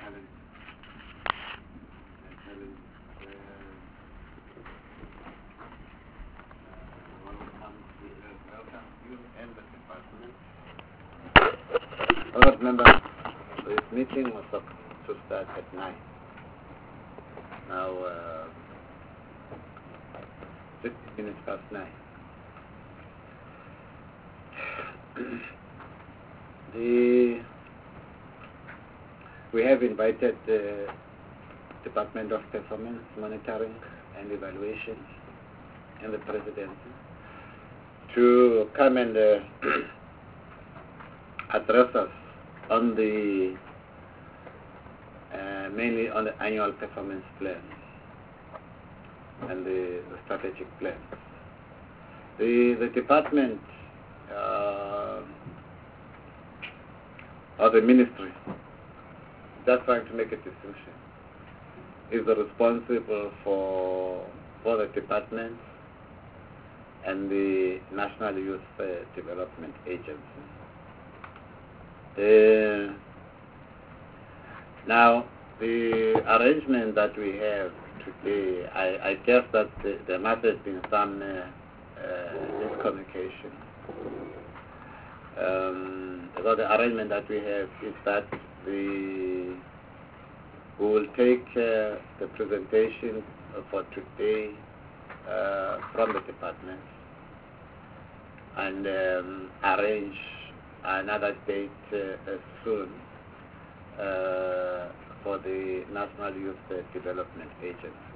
Helen. Helen, welcome you and the department. All right, members, this meeting was supposed to start at 9. Now, 60 minutes past 9. We have invited the Department of Performance Monitoring and Evaluation and the Presidency to come and address us on the mainly on the annual performance plan and the strategic plan. The department or the ministry, just trying to make a distinction, is responsible for the department and the National Youth Development Agency. Now, the arrangement that we have today, I guess that there must have been some miscommunication. So the arrangement that we have is that we will take the presentation for today from the department and arrange another date soon for the National Youth Development Agency.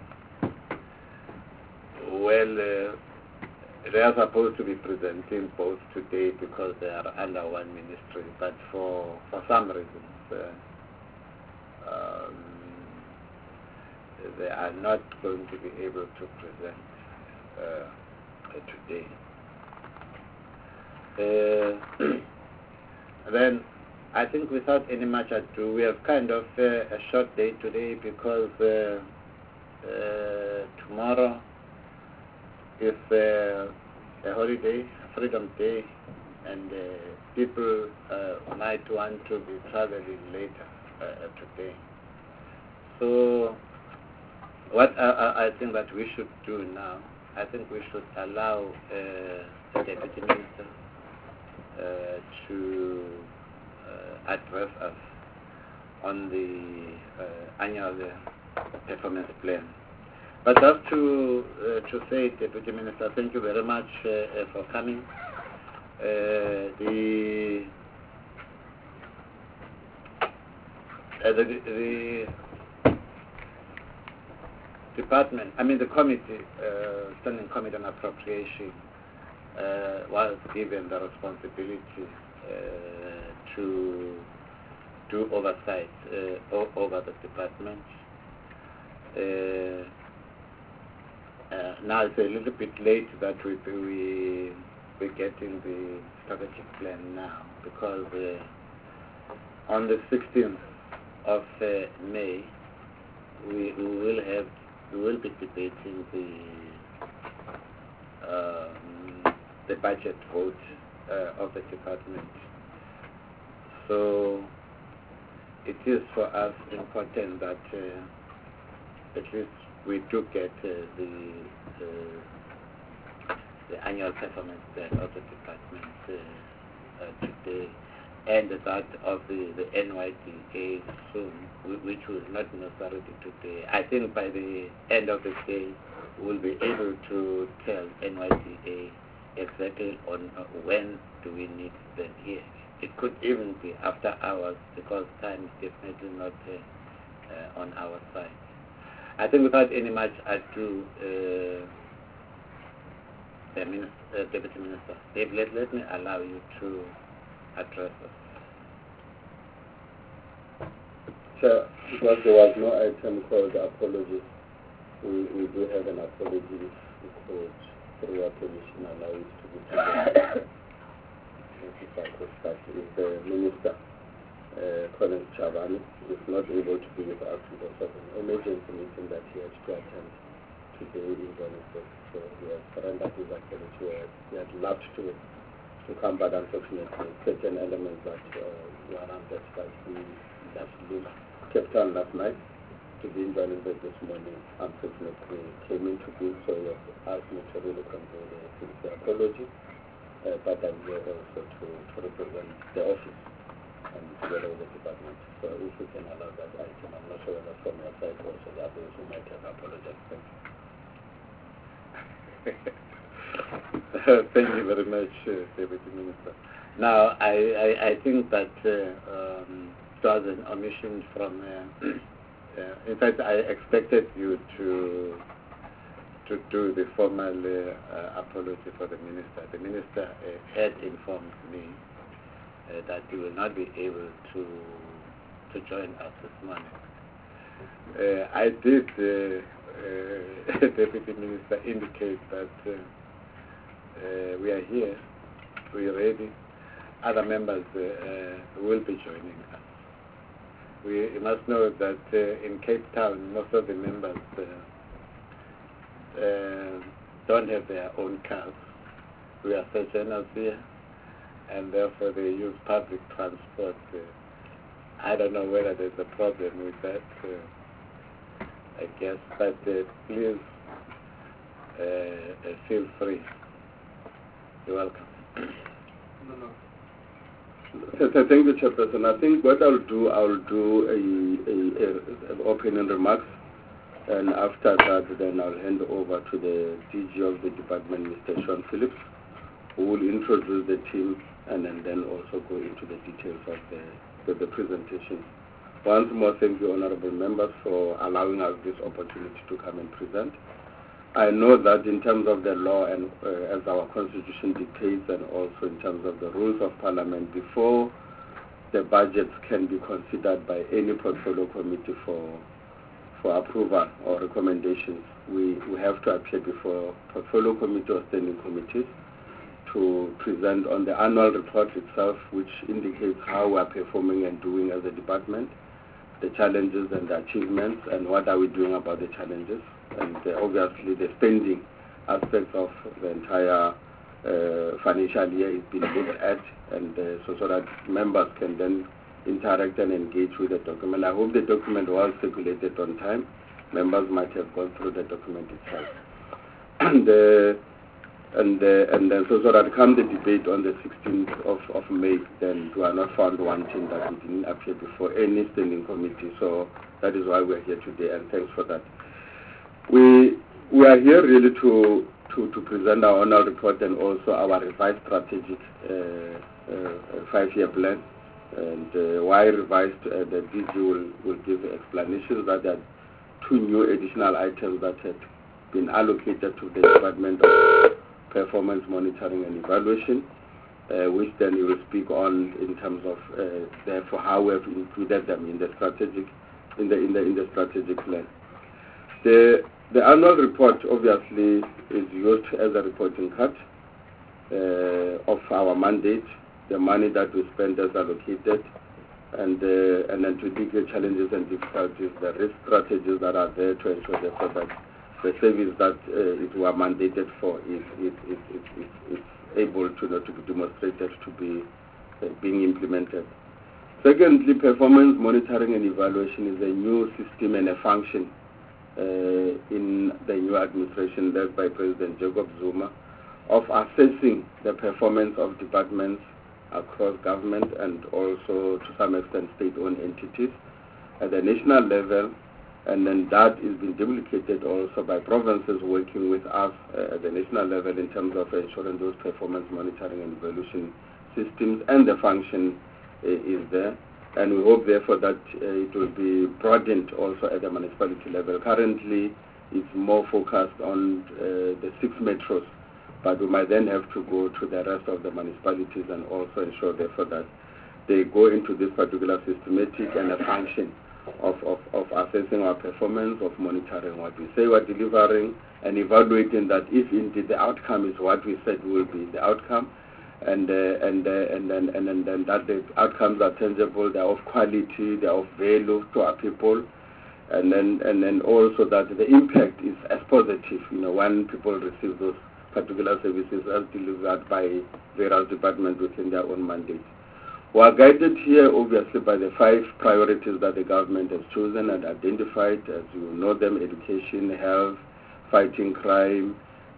Well, they are supposed to be presenting both today because they are under one ministry, but for some reasons they are not going to be able to present today. Then I think without any much ado, we have kind of a short day today because tomorrow is a holiday, Freedom Day, and people might want to be traveling later today. So what I think that we should do now, I think we should allow the Deputy Minister to address us on the annual performance plan. But just to say, Deputy Minister, thank you very much for coming. The department, the committee, Standing Committee on Appropriation, was given the responsibility to do oversight over the department. Now it's a little bit late that we're getting the strategic plan now, because on the 16th of May we will be debating the budget vote of the department. So it is for us important that at least we do get the annual performance plan of the department today, and that of the NYDA soon, which will not necessarily today. I think by the end of the day, we'll be able to tell NYDA exactly on when do we need them here. It could even be after hours, because time is definitely not on our side. I think without any much ado, Deputy Minister, Dave, let me allow you to address us. Sure. Because there was no item called apologies, we do have an apology code through your permission allow it to be taken. If I could start, if the Minister, Colin Chavani, is not able to be with us because of an emergency meeting that he has to attend today in Johannesburg. So he has surrendered his apology. He had loved to come, but unfortunately certain elements that warranted that he left loose Cape Town last night to be in Johannesburg this morning. Unfortunately, came into being, so he has asked me to really convey the sincere apology. But I'm here also to represent the office and together with the department. So if we can allow that item, I'm not sure whether from your side also the others who might have apologized. Thank you very much, Deputy Minister. Now, I think that it was an omission from... in fact, I expected you to do the formal apology for the Minister. The Minister had informed me that he will not be able to join us this morning. I did, Deputy Minister, indicate that we are here, we are ready. Other members will be joining us. We must know that in Cape Town, most of the members don't have their own cars. We are sojourners here, and therefore they use public transport. I don't know whether there's a problem with that, I guess, but please feel free. You're welcome. So thank you, Chairperson. I think what I'll do a opening remarks, and after that, then I'll hand over to the DG of the department, Mr. Sean Phillips, who will introduce the team and then also go into the details of the presentation. Once more, thank you, honorable members, for allowing us this opportunity to come and present. I know that in terms of the law and as our constitution dictates, and also in terms of the rules of parliament, before the budgets can be considered by any portfolio committee for approval or recommendations, we have to appear before portfolio committee or standing committees to present on the annual report itself, which indicates how we are performing and doing as a department, the challenges and the achievements, and what are we doing about the challenges, and obviously the spending aspects of the entire financial year is being looked at, and so that members can then interact and engage with the document. I hope the document was circulated on time. Members might have gone through the document itself. And then so that come the debate on the 16th of May, then we are not found wanting that we didn't appear before any standing committee. So that is why we are here today, and thanks for that. We are here really to present our annual report and also our revised strategic 5-year plan. And why revised, the DG will give explanations that there are 2 new additional items that had been allocated to the Department of Performance Monitoring and Evaluation, which then you will speak on in terms of therefore how we have included them in the strategic strategic plan. The annual report obviously is used as a reporting card of our mandate, the money that we spend as allocated, and then to declare challenges and difficulties, the risk strategies that are there to ensure therefore that the service that it were mandated for is able to be demonstrated to be being implemented. Secondly, performance monitoring and evaluation is a new system and a function in the new administration led by President Jacob Zuma of assessing the performance of departments across government and also to some extent state-owned entities at the national level, and then that is being duplicated also by provinces working with us at the national level in terms of ensuring those performance monitoring and evaluation systems, and the function is there. And we hope therefore that it will be broadened also at the municipality level. Currently it's more focused on the 6 metros, but we might then have to go to the rest of the municipalities and also ensure therefore that they go into this particular systematic and a function of assessing our performance, of monitoring what we say we're delivering, and evaluating that if indeed the outcome is what we said will be the outcome, and then that the outcomes are tangible, they're of quality, they're of value to our people, and then also that the impact is as positive, when people receive those particular services as delivered by various departments within their own mandate. We are guided here, obviously, by the 5 priorities that the government has chosen and identified. As you know them: education, health, fighting crime,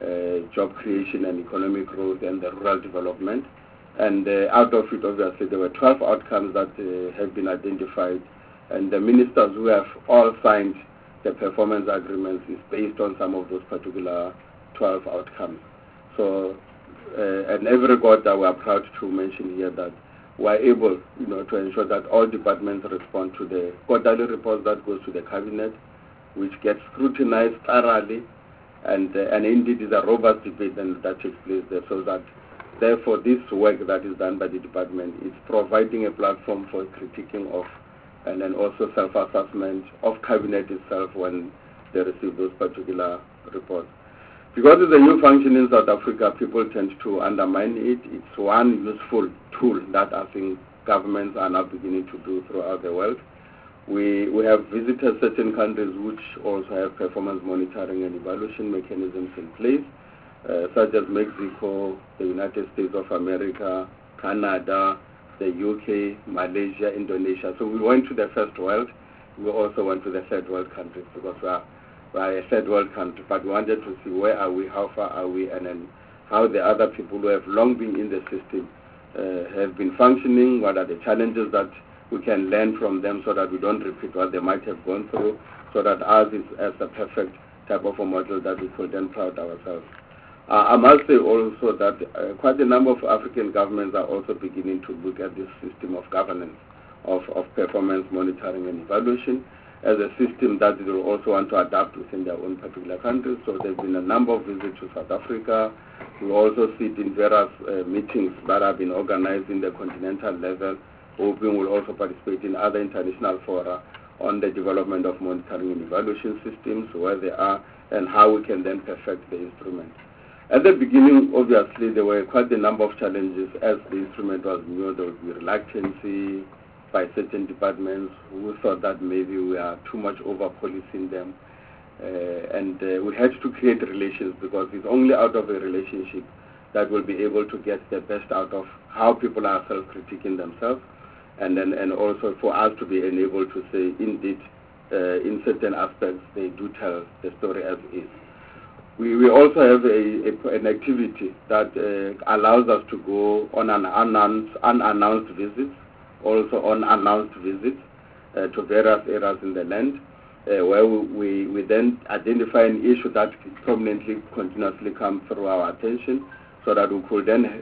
job creation and economic growth, and the rural development. And out of it, obviously, there were 12 outcomes that have been identified. And the ministers who have all signed the performance agreements is based on some of those particular 12 outcomes. So, and every quarter we are proud to mention here that we are able, to ensure that all departments respond to the quarterly report that goes to the cabinet, which gets scrutinized thoroughly, and indeed is a robust debate that takes place there, so that therefore this work that is done by the department is providing a platform for critiquing of and then also self-assessment of cabinet itself when they receive those particular reports. Because it's a new function in South Africa, people tend to undermine it. It's one useful tool that I think governments are now beginning to do throughout the world. We have visited certain countries which also have performance monitoring and evaluation mechanisms in place, such as Mexico, the United States of America, Canada, the UK, Malaysia, Indonesia. So we went to the first world. We also went to the third world countries because we are a third world country, but we wanted to see where are we, how far are we, and then how the other people who have long been in the system have been functioning, what are the challenges that we can learn from them so that we don't repeat what they might have gone through, so that ours is as a perfect type of a model that we could then proud ourselves. I must say also that quite a number of African governments are also beginning to look at this system of governance, of performance monitoring and evaluation, as a system that they will also want to adapt within their own particular countries. So there's been a number of visits to South Africa. We also sit in various meetings that have been organized in the continental level. hoping will also participate in other international fora on the development of monitoring and evaluation systems, where they are, and how we can then perfect the instrument. At the beginning, obviously, there were quite a number of challenges as the instrument was new. There would be reluctancy by certain departments who thought that maybe we are too much over-policing them. And we had to create relations, because it's only out of a relationship that we'll be able to get the best out of how people are self-critiquing themselves, and also for us to be enabled to say, indeed, in certain aspects, they do tell the story as is. We also have an activity that allows us to go on unannounced visits, also on announced visits to various areas in the land, where we then identify an issue that prominently continuously comes through our attention, so that we could then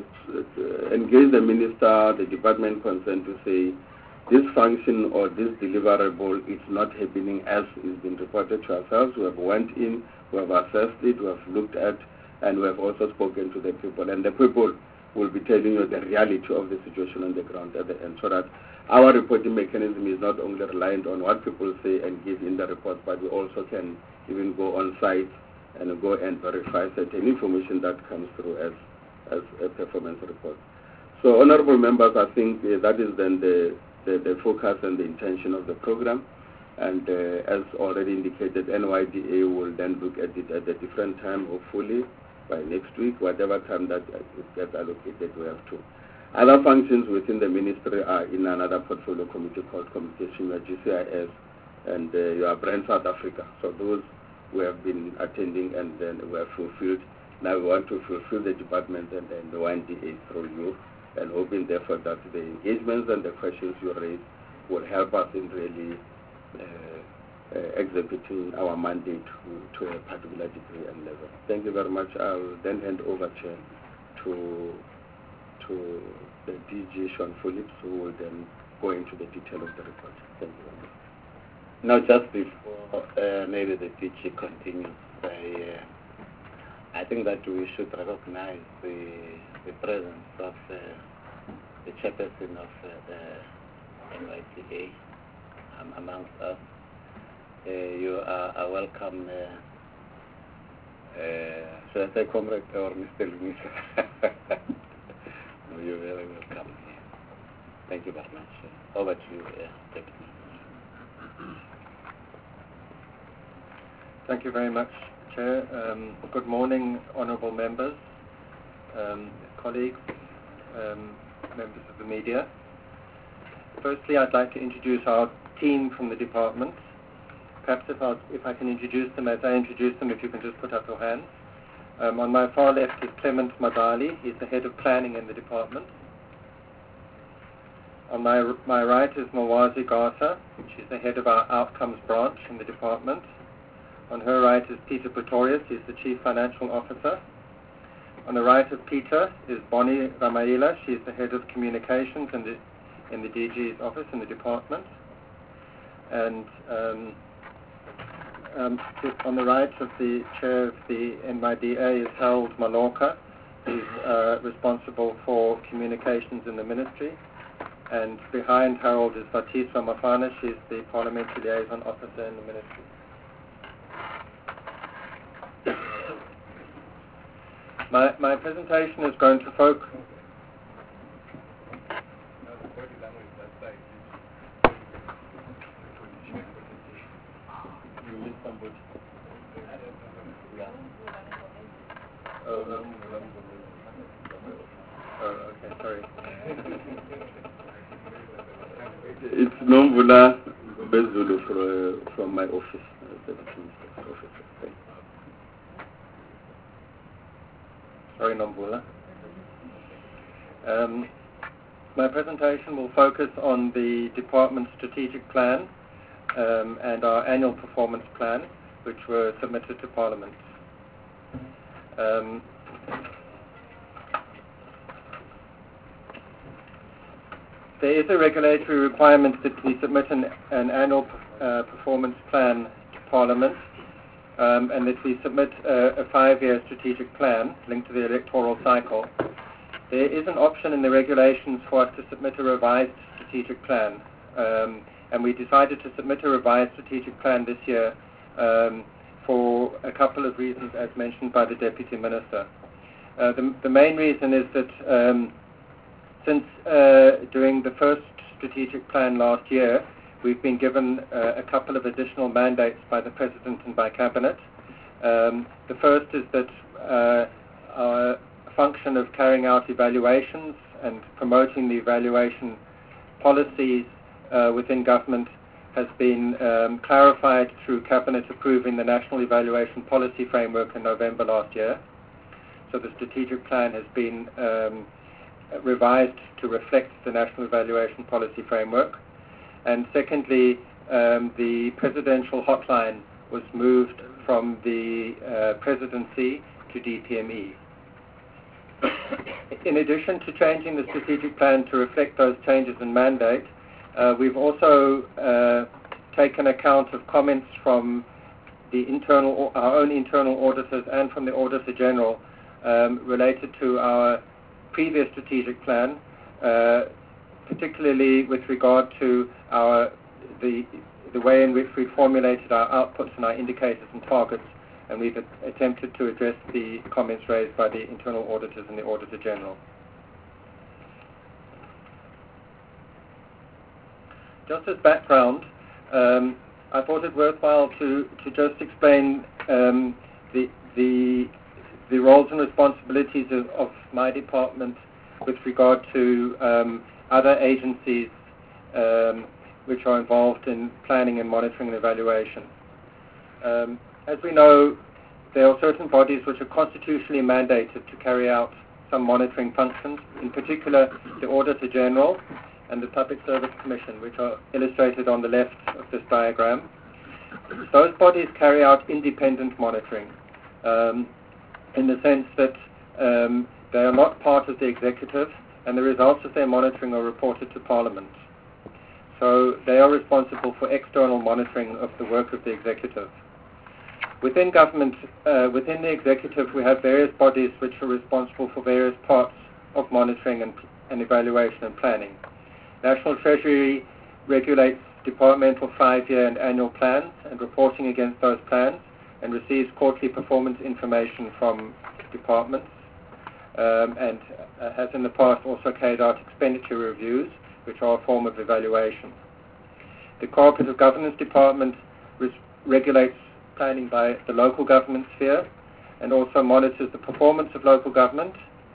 engage the minister, the department concerned, to say, this function or this deliverable is not happening as is been reported to ourselves. We have went in, we have assessed it, we have looked at, and we have also spoken to the people. And the people will be telling you the reality of the situation on the ground at the end, so that our reporting mechanism is not only reliant on what people say and give in the report, but we also can even go on site and go and verify certain information that comes through as a performance report. So, honorable members, I think that is then the focus and the intention of the program. And as already indicated, NYDA will then look at it at a different time, hopefully by next week, whatever time that it gets allocated, we have to. Other functions within the ministry are in another portfolio committee called Communication, your GCIS, and your Brand South Africa. So those we have been attending, and then we have fulfilled. Now we want to fulfill the department and then the YDA through you, and hoping therefore that the engagements and the questions you raise will help us in really executing our mandate to a particular degree and level. Thank you very much. I'll then hand over to the DG Sean Phillips, who will then go into the detail of the report. Thank you very much. Now, just before maybe the DG continues, I think that we should recognize the presence of the chairperson of the NYDA amongst us. You are welcome, should I say comrade or Mr. Lumisa? No, you're very welcome here. Thank you very much. Over to you, Deputy. Thank you very much, Chair. Good morning, honourable members, colleagues, members of the media. Firstly, I'd like to introduce our team from the department. Perhaps if I can introduce them as I introduce them, if you can just put up your hands. On my far left is Clement Madali. He's the head of planning in the department. On my right is Mawazi Gasa. She's the head of our outcomes branch in the department. On her right is Peter Pretorius. He's the chief financial officer. On the right of Peter is Bonnie Ramaila. She's the head of communications in the DG's office in the department. And on the right of the chair of the NYDA is Harold Maloka. He's responsible for communications in the ministry. And behind Harold is Vatiswa Mafana. She's the parliamentary liaison officer in the ministry. My presentation is going to focus. You missed somebody. Oh, okay, sorry. It's Nomvula Bezulu from my office, Deputy Minister's office. Okay. Sorry, Nomvula. My presentation will focus on the department's strategic plan and our annual performance plan, which were submitted to Parliament. There is a regulatory requirement that we submit an annual performance plan to Parliament and that we submit a 5-year strategic plan linked to the electoral cycle. There is an option in the regulations for us to submit a revised strategic plan, and we decided to submit a revised strategic plan this year for a couple of reasons as mentioned by the Deputy Minister. The main reason is that since during the first strategic plan last year, we've been given a couple of additional mandates by the President and by Cabinet. The first is that our function of carrying out evaluations and promoting the evaluation policies within government has been clarified through Cabinet approving the National Evaluation Policy Framework in November last year. So the strategic plan has been revised to reflect the National Evaluation Policy Framework. And secondly, the presidential hotline was moved from the presidency to DPME. In addition to changing the strategic plan to reflect those changes in mandate, we've also taken account of comments from our own internal auditors and from the Auditor General related to our previous strategic plan, particularly with regard to the way in which we formulated our outputs and our indicators and targets, and we've attempted to address the comments raised by the internal auditors and the Auditor General. Just as background, I thought it worthwhile to just explain the roles and responsibilities of my department with regard to other agencies which are involved in planning and monitoring and evaluation. As we know, there are certain bodies which are constitutionally mandated to carry out some monitoring functions, in particular the Auditor General and the Public Service Commission, which are illustrated on the left of this diagram. Those bodies carry out independent monitoring in the sense that they are not part of the executive, and the results of their monitoring are reported to Parliament. So they are responsible for external monitoring of the work of the executive. Within government, within the executive, we have various bodies which are responsible for various parts of monitoring and evaluation and planning. National Treasury regulates departmental 5-year and annual plans and reporting against those plans, and receives quarterly performance information from departments, and has in the past also carried out expenditure reviews, which are a form of evaluation. The Cooperative Governance Department regulates planning by the local government sphere and also monitors the performance of local government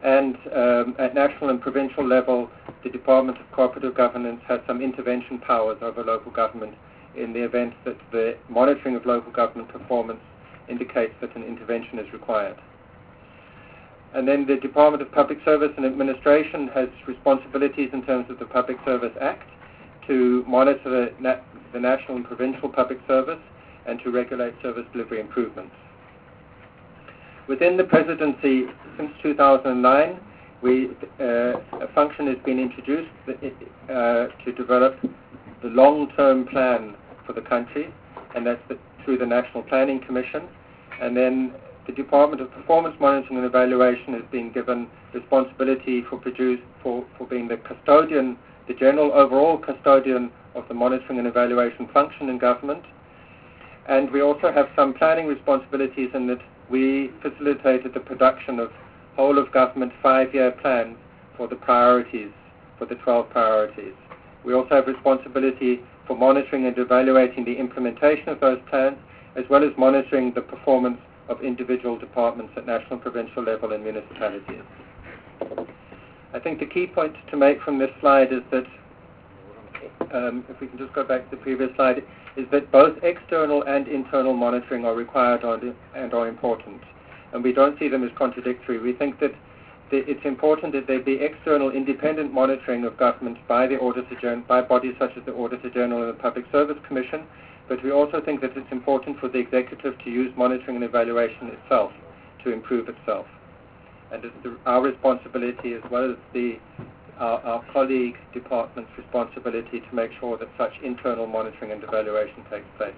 and at national and provincial level, the Department of Cooperative Governance has some intervention powers over local government in the event that the monitoring of local government performance indicates that an intervention is required. And then the Department of Public Service and Administration has responsibilities in terms of the Public Service Act to monitor the national and provincial public service and to regulate service delivery improvements. Within the Presidency, since 2009, a function has been introduced to develop the long-term plan for the country, and that's through the National Planning Commission. And then the Department of Performance Monitoring and Evaluation has been given responsibility for being the custodian, the general overall custodian of the monitoring and evaluation function in government. And we also have some planning responsibilities in that we facilitated the production of whole of government 5-year plans for the priorities, for the 12 priorities. We also have responsibility for monitoring and evaluating the implementation of those plans, as well as monitoring the performance of individual departments at national and provincial level and municipalities. I think the key point to make from this slide is that, if we can just go back to the previous slide, is that both external and internal monitoring are required and are important. And we don't see them as contradictory. We think that it's important that there be external independent monitoring of government by the Auditor General, by bodies such as the Auditor General and the Public Service Commission, but we also think that it's important for the executive to use monitoring and evaluation itself to improve itself. And it's our responsibility, as well as our colleague department's responsibility, to make sure that such internal monitoring and evaluation takes place.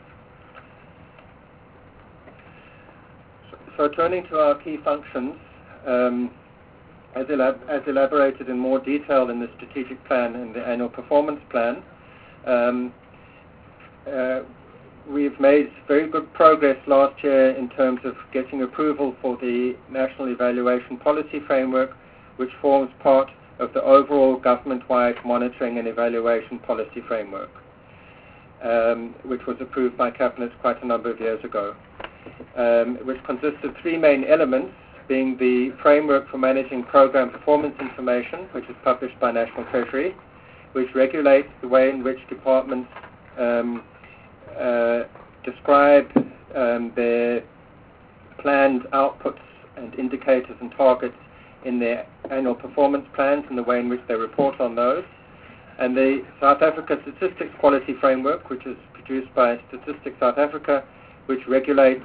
So turning to our key functions, as elaborated in more detail in the strategic plan and the annual performance plan, we've made very good progress last year in terms of getting approval for the National Evaluation Policy Framework, which forms part of the overall government-wide monitoring and evaluation policy framework, which was approved by Cabinet quite a number of years ago, which consists of 3 main elements, being the framework for managing program performance information, which is published by National Treasury, which regulates the way in which departments describe their planned outputs and indicators and targets in their annual performance plans and the way in which they report on those. And the South Africa Statistics Quality Framework, which is produced by Statistics South Africa, which regulates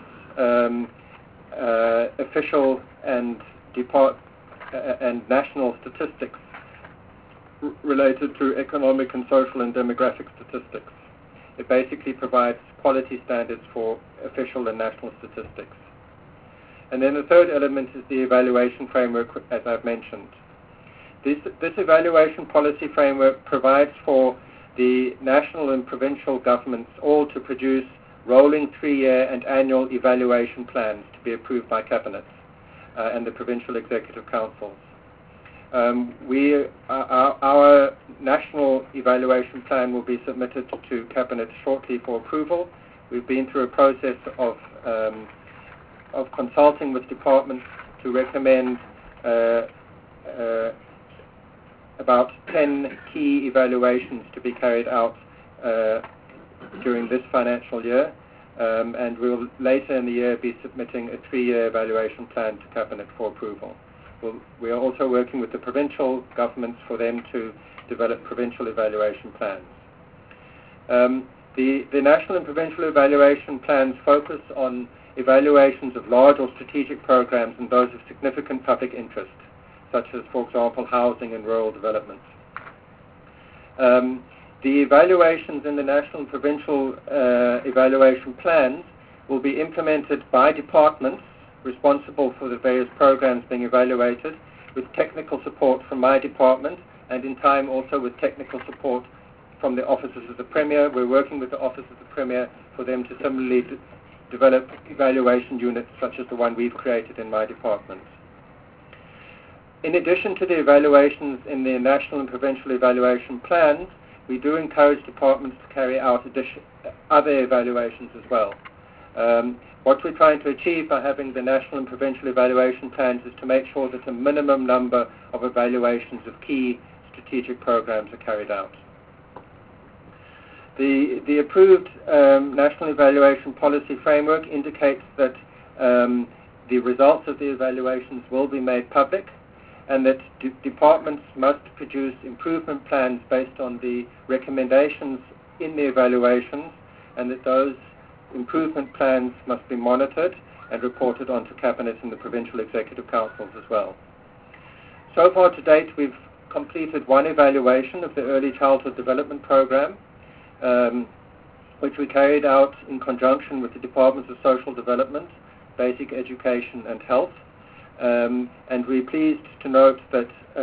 official and national statistics related to economic and social and demographic statistics. It basically provides quality standards for official and national statistics. And then the third element is the evaluation framework, as I've mentioned. This evaluation policy framework provides for the national and provincial governments all to produce rolling 3-year and annual evaluation plans to be approved by Cabinet and the provincial executive councils. Our national evaluation plan will be submitted to Cabinet shortly for approval. We've been through a process of consulting with departments to recommend about 10 key evaluations to be carried out during this financial year, and we'll later in the year be submitting a 3-year evaluation plan to Cabinet for approval. We are also working with the provincial governments for them to develop provincial evaluation plans. The national and provincial evaluation plans focus on evaluations of large or strategic programs and those of significant public interest, such as, for example, housing and rural development. The evaluations in the national and provincial evaluation plans will be implemented by departments responsible for the various programs being evaluated, with technical support from my department, and in time also with technical support from the offices of the Premier. We're working with the Office of the Premier for them to similarly develop evaluation units such as the one we've created in my department. In addition to the evaluations in the national and provincial evaluation plans, we do encourage departments to carry out other evaluations as well. What we're trying to achieve by having the national and provincial evaluation plans is to make sure that a minimum number of evaluations of key strategic programs are carried out. The approved National Evaluation Policy Framework indicates that the results of the evaluations will be made public, and that departments must produce improvement plans based on the recommendations in the evaluations, and that those improvement plans must be monitored and reported onto Cabinet and the Provincial Executive Councils as well. So far to date, we've completed one evaluation of the Early Childhood Development Program, which we carried out in conjunction with the Departments of Social Development, Basic Education and Health. And we're pleased to note that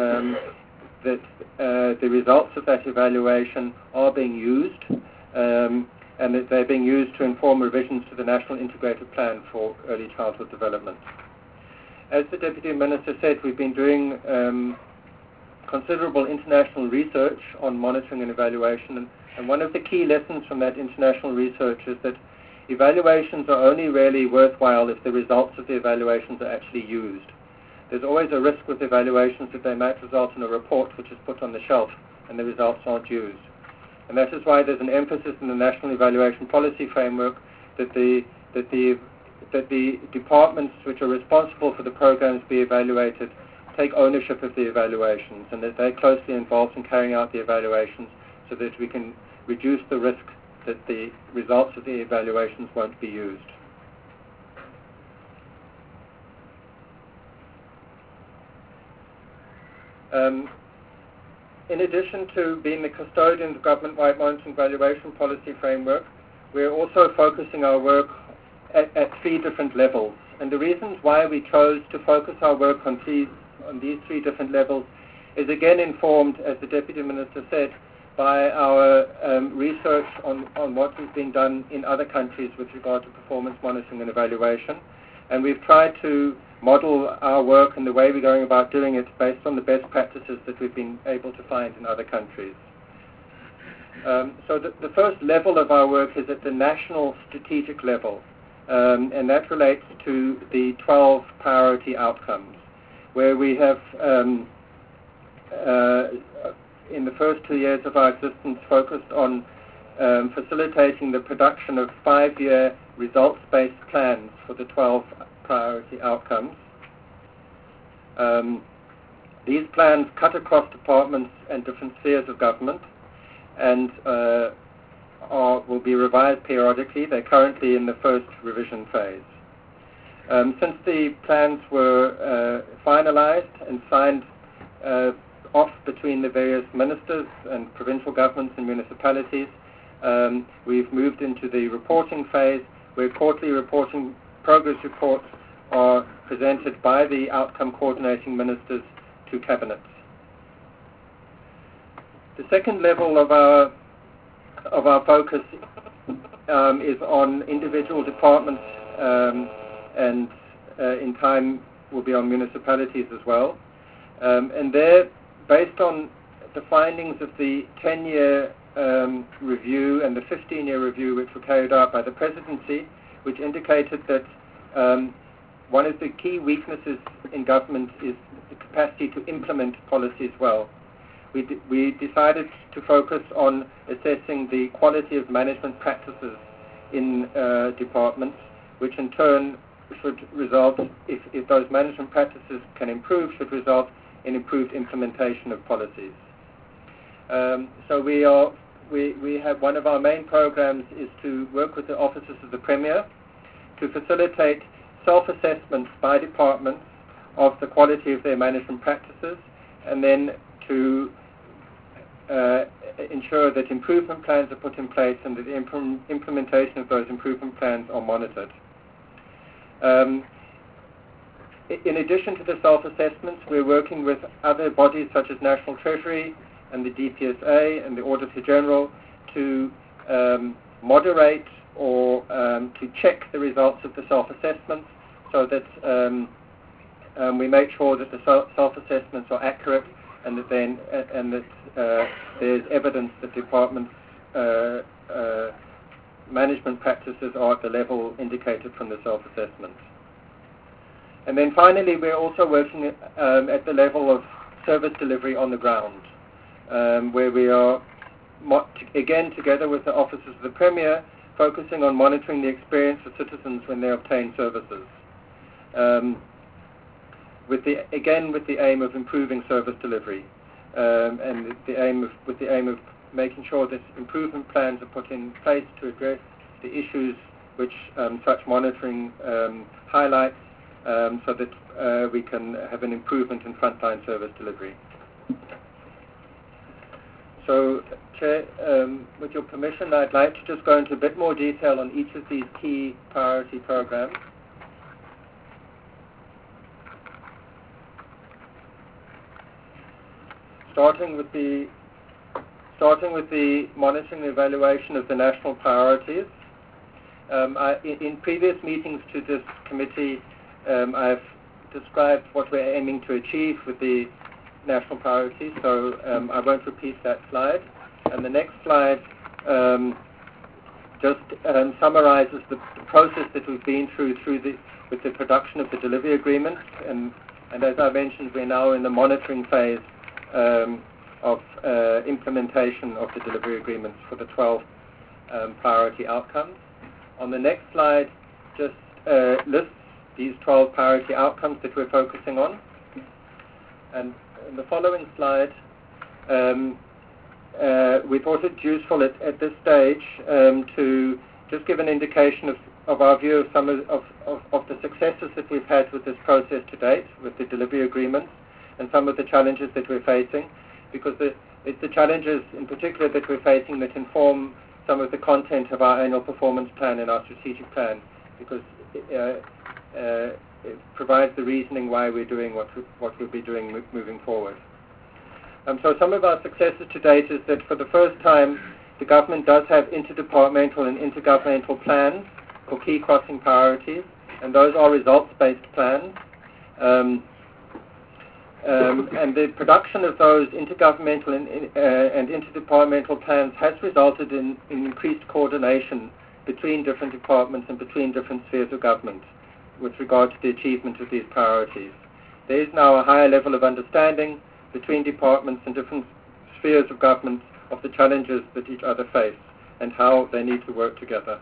the results of that evaluation are being used, and that they're being used to inform revisions to the National Integrated Plan for Early Childhood Development. As the Deputy Minister said, we've been doing considerable international research on monitoring and evaluation, and one of the key lessons from that international research is that evaluations are only really worthwhile if the results of the evaluations are actually used. There's always a risk with evaluations that they might result in a report which is put on the shelf and the results aren't used. And that is why there's an emphasis in the National Evaluation Policy Framework that the departments which are responsible for the programs be evaluated take ownership of the evaluations, and that they're closely involved in carrying out the evaluations so that we can reduce the risk that the results of the evaluations won't be used. In addition to being the custodian of the government-wide monitoring evaluation policy framework, we're also focusing our work at three different levels. And the reasons why we chose to focus our work on these three different levels is again informed, as the Deputy Minister said, by our research on what has been done in other countries with regard to performance monitoring and evaluation. And we've tried to model our work and the way we're going about doing it based on the best practices that we've been able to find in other countries. So the first level of our work is at the national strategic level, and that relates to the 12 priority outcomes, where we have, in the first 2 years of our existence, focused on facilitating the production of 5-year results-based plans for the 12 priority outcomes. These plans cut across departments and different spheres of government and will be revised periodically. They're currently in the first revision phase. Since the plans were finalized and signed off between the various ministers and provincial governments and municipalities, we've moved into the reporting phase, where quarterly reporting progress reports are presented by the outcome coordinating ministers to cabinets. The second level of our focus is on individual departments, and in time will be on municipalities as well. And there, based on the findings of the 10-year review and the 15-year review which were carried out by the Presidency, which indicated that one of the key weaknesses in government is the capacity to implement policies well. We decided to focus on assessing the quality of management practices in departments, which in turn should result, if those management practices can improve, should result in improved implementation of policies. So we have one of our main programs is to work with the offices of the Premier to facilitate self-assessments by departments of the quality of their management practices, and then to ensure that improvement plans are put in place and that the implementation of those improvement plans are monitored. In addition to the self-assessments, we're working with other bodies such as National Treasury and the DPSA and the Auditor General to moderate or to check the results of the self-assessments, so that we make sure that the self-assessments are accurate and that there's evidence that departments management practices are at the level indicated from the self-assessment. And then finally, we're also working at the level of service delivery on the ground, where we are, again, together with the offices of the Premier, focusing on monitoring the experience of citizens when they obtain services, with the aim of improving service delivery, and with the aim of making sure that improvement plans are put in place to address the issues which such monitoring highlights, so that we can have an improvement in frontline service delivery. So, Chair, with your permission, I'd like to just go into a bit more detail on each of these key priority programs. Starting with the monitoring and evaluation of the national priorities. In previous meetings to this committee, I've described what we're aiming to achieve with the national priorities, so I won't repeat that slide. And the next slide just summarizes the process that we've been through with the production of the delivery agreement. And as I mentioned, we're now in the monitoring phase of implementation of the delivery agreements for the 12 priority outcomes. On the next slide, just lists these 12 priority outcomes that we're focusing on. And in the following slide, we thought it useful at this stage to just give an indication of our view of some of the successes that we've had with this process to date, with the delivery agreements, and some of the challenges that we're facing, because it's the challenges in particular that we're facing that inform some of the content of our annual performance plan and our strategic plan, because it provides the reasoning why we're doing what we'll be doing moving forward. So some of our successes to date is that for the first time, the government does have interdepartmental and intergovernmental plans for key crossing priorities, and those are results-based plans. And the production of those intergovernmental and interdepartmental plans has resulted in increased coordination between different departments and between different spheres of government with regard to the achievement of these priorities. There is now a higher level of understanding between departments and different spheres of government of the challenges that each other face and how they need to work together.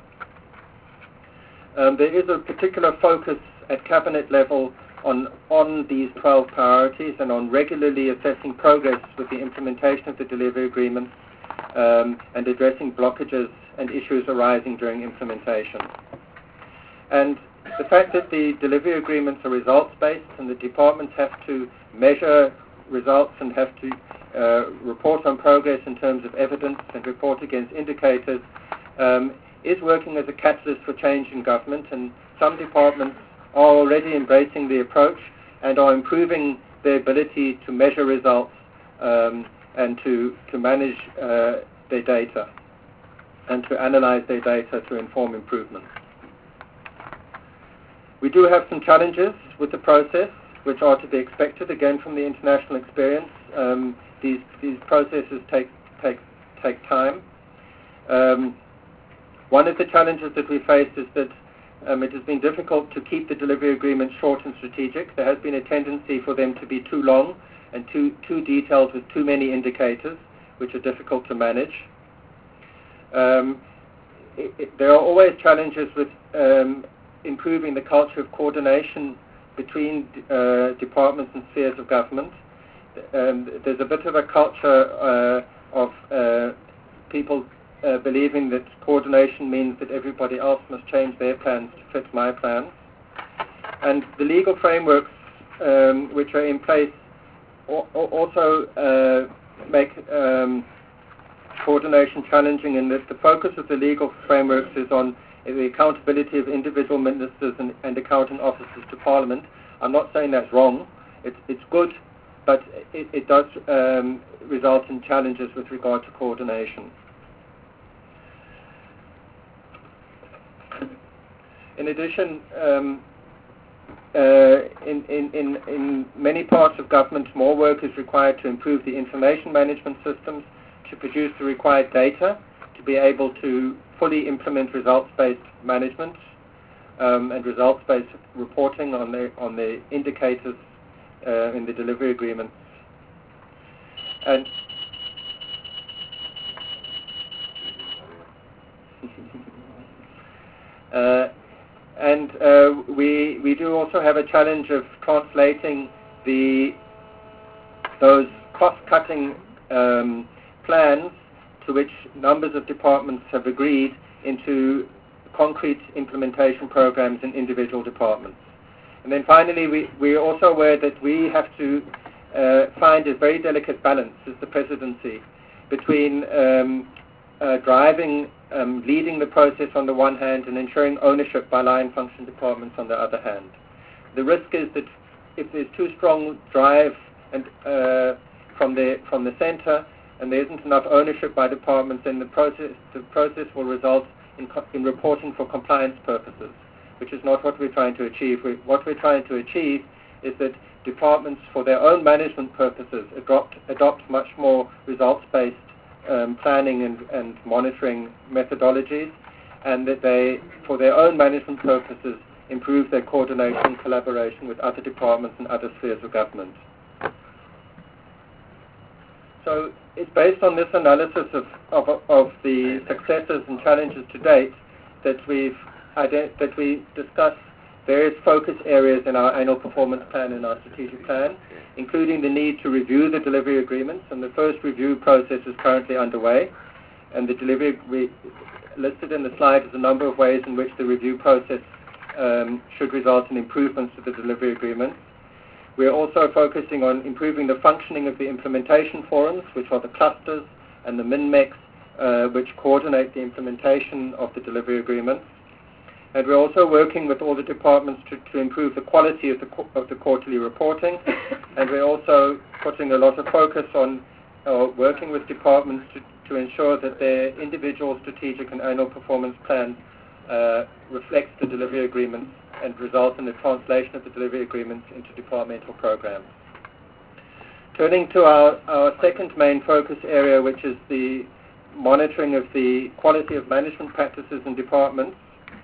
There is a particular focus at cabinet level on these 12 priorities and on regularly assessing progress with the implementation of the delivery agreements and addressing blockages and issues arising during implementation. And the fact that the delivery agreements are results-based and the departments have to measure results and have to report on progress in terms of evidence and report against indicators is working as a catalyst for change in government, and some departments are already embracing the approach and are improving their ability to measure results and to manage their data and to analyze their data to inform improvement. We do have some challenges with the process, which are to be expected, again, from the international experience. These processes take time. One of the challenges that we face is that it has been difficult to keep the delivery agreements short and strategic. There has been a tendency for them to be too long and too detailed with too many indicators, which are difficult to manage. There are always challenges with improving the culture of coordination between departments and spheres of government. There's a bit of a culture of people believing that coordination means that everybody else must change their plans to fit my plans. And the legal frameworks which are in place also make coordination challenging, in that the focus of the legal frameworks is on the accountability of individual ministers and accounting officers to Parliament. I'm not saying that's wrong. It's good, but it does result in challenges with regard to coordination. In addition, in many parts of government, more work is required to improve the information management systems, to produce the required data, to be able to fully implement results-based management and results-based reporting on the indicators in the delivery agreements. And we do also have a challenge of translating those cost-cutting plans to which numbers of departments have agreed into concrete implementation programs in individual departments. And then finally, we're also aware that we have to find a very delicate balance as the presidency between leading the process on the one hand and ensuring ownership by line function departments on the other hand. The risk is that if there's too strong drive and from the center and there isn't enough ownership by departments, then the process will result in reporting for compliance purposes, which is not what we're trying to achieve. What we're trying to achieve is that departments, for their own management purposes, adopt much more results-based planning and monitoring methodologies, and that they, for their own management purposes, improve their coordination and collaboration with other departments and other spheres of government. So it's based on this analysis of the successes and challenges to date that we discuss various focus areas in our annual performance plan and our strategic plan, including the need to review the delivery agreements, and the first review process is currently underway. And the delivery, we listed in the slide, is a number of ways in which the review process should result in improvements to the delivery agreements. We're also focusing on improving the functioning of the implementation forums, which are the clusters, and the MINMECs, which coordinate the implementation of the delivery agreements. And we're also working with all the departments to improve the quality of the quarterly reporting. And we're also putting a lot of focus on working with departments to ensure that their individual strategic and annual performance plans reflects the delivery agreements and result in the translation of the delivery agreements into departmental programs. Turning to our second main focus area, which is the monitoring of the quality of management practices in departments.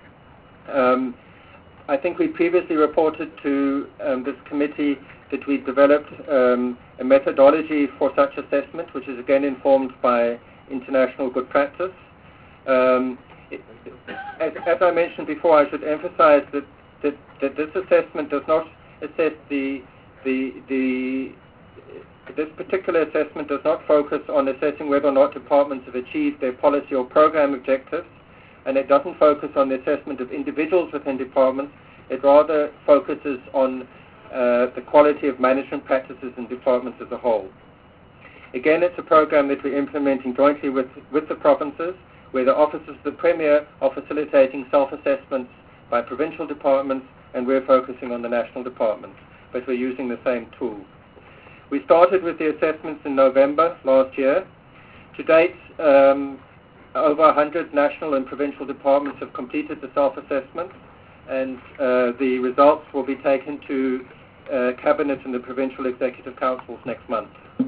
I think we previously reported to this committee that we developed a methodology for such assessment, which is again informed by international good practice. As I mentioned before, I should emphasize that this assessment does not assess this particular assessment does not focus on assessing whether or not departments have achieved their policy or program objectives, and it doesn't focus on the assessment of individuals within departments. It rather focuses on the quality of management practices in departments as a whole. Again, it's a program that we're implementing jointly with the provinces, where the offices of the Premier are facilitating self-assessments by provincial departments, and we're focusing on the national departments, but we're using the same tool. We started with the assessments in November last year. To date, over 100 national and provincial departments have completed the self-assessment, and the results will be taken to Cabinet and the Provincial Executive Councils next month.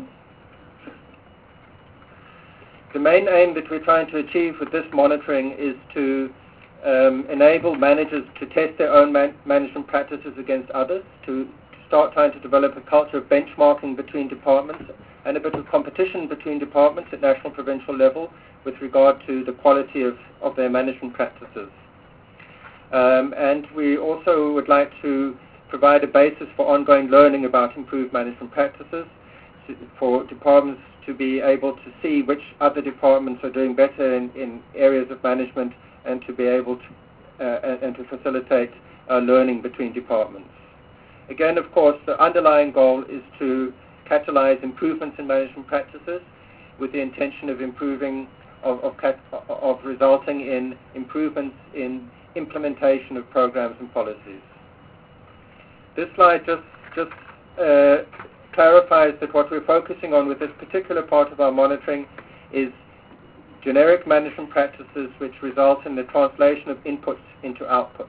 The main aim that we're trying to achieve with this monitoring is to enable managers to test their own management practices against others, to start trying to develop a culture of benchmarking between departments and a bit of competition between departments at national provincial level with regard to the quality of their management practices. And we also would like to provide a basis for ongoing learning about improved management practices, for departments to be able to see which other departments are doing better in areas of management, and to be able to and to facilitate learning between departments. Again, of course, the underlying goal is to catalyze improvements in management practices with the intention of resulting in improvements in implementation of programs and policies. This slide just clarifies that what we're focusing on with this particular part of our monitoring is generic management practices which result in the translation of inputs into outputs.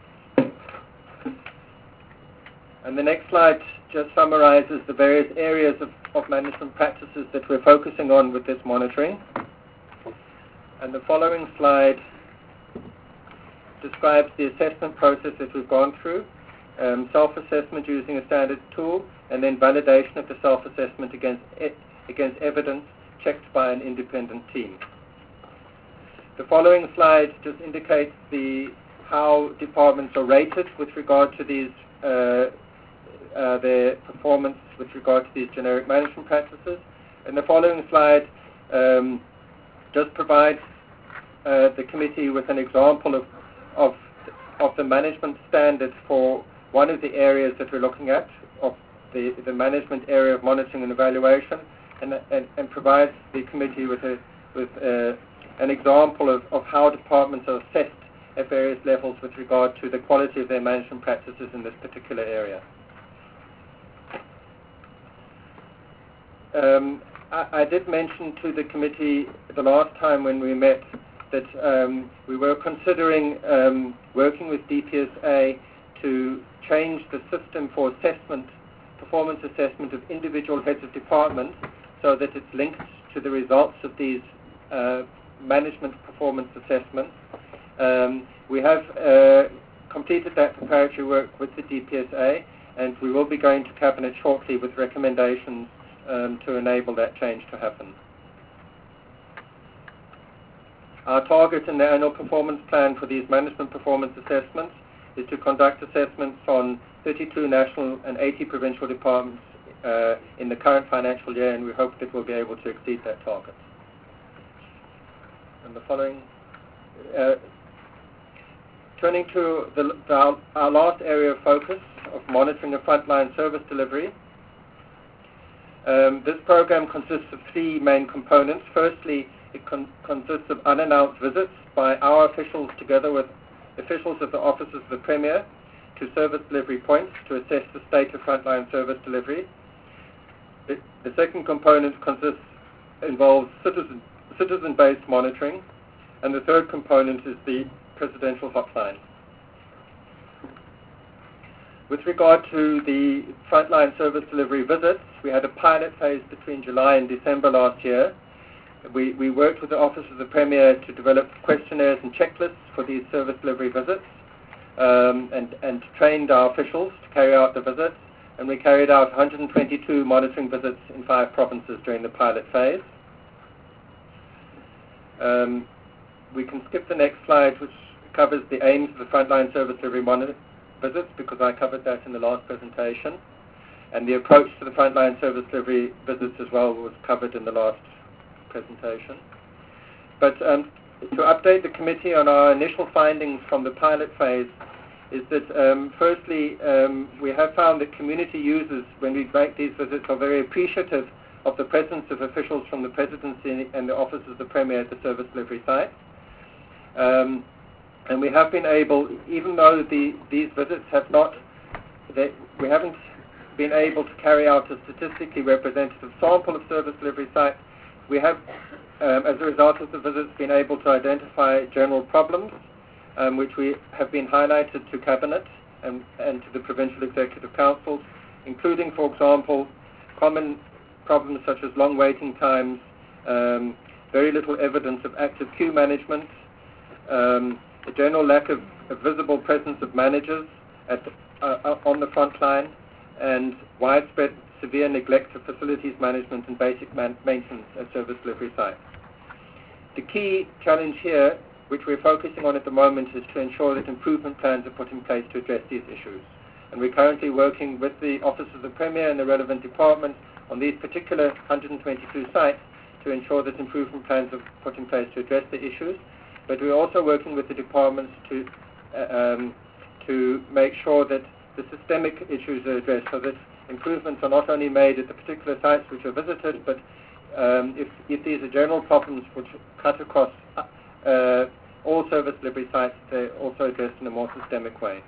And the next slide just summarizes the various areas of management practices that we're focusing on with this monitoring. And the following slide describes the assessment process that we've gone through, self-assessment using a standard tool, and then validation of the self-assessment against evidence checked by an independent team. The following slide just indicates how departments are rated with regard to these their performance with regard to these generic management practices. And the following slide just provides the committee with an example of the management standard for one of the areas that we're looking at, of the management area of monitoring and evaluation, and provides the committee with an example of how departments are assessed at various levels with regard to the quality of their management practices in this particular area. I did mention to the committee the last time when we met that we were considering working with DPSA to change the system for performance assessment of individual heads of department, so that it's linked to the results of these management performance assessments. We have completed that preparatory work with the DPSA, and we will be going to Cabinet shortly with recommendations to enable that change to happen. Our target in the annual performance plan for these management performance assessments is to conduct assessments on 32 national and 80 provincial departments in the current financial year, and we hope that we'll be able to exceed that target. And the following, turning to our last area of focus of monitoring of frontline service delivery. This program consists of three main components. Firstly, it consists of unannounced visits by our officials together with officials of the offices of the Premier to service delivery points to assess the state of frontline service delivery. The second component involves citizen-based monitoring, and the third component is the presidential hotline. With regard to the frontline service delivery visits, we had a pilot phase between July and December last year. We worked with the Office of the Premier to develop questionnaires and checklists for these service delivery visits, and trained our officials to carry out the visits, and we carried out 122 monitoring visits in 5 provinces during the pilot phase. We can skip the next slide, which covers the aims of the frontline service delivery visits, because I covered that in the last presentation, and the approach to the frontline service delivery visits as well was covered in the last presentation. But to update the committee on our initial findings from the pilot phase is that firstly, we have found that community users, when we make these visits, are very appreciative of the presence of officials from the Presidency and the Office of the Premier at the service delivery site. And we have been able, even though these visits have not, we haven't been able to carry out a statistically representative sample of service delivery sites, we have, as a result of the visits, been able to identify general problems, which we have been highlighted to Cabinet and to the Provincial Executive Councils, including, for example, common problems such as long waiting times, very little evidence of active queue management, a general lack of visible presence of managers on the front line, and widespread severe neglect of facilities management and basic maintenance at service delivery sites. The key challenge here, which we're focusing on at the moment, is to ensure that improvement plans are put in place to address these issues. And we're currently working with the Office of the Premier and the relevant departments on these particular 122 sites to ensure that improvement plans are put in place to address the issues. But we're also working with the departments to make sure that the systemic issues are addressed, so that improvements are not only made at the particular sites which are visited, but if these are general problems which cut across all service delivery sites, they're also addressed in a more systemic way.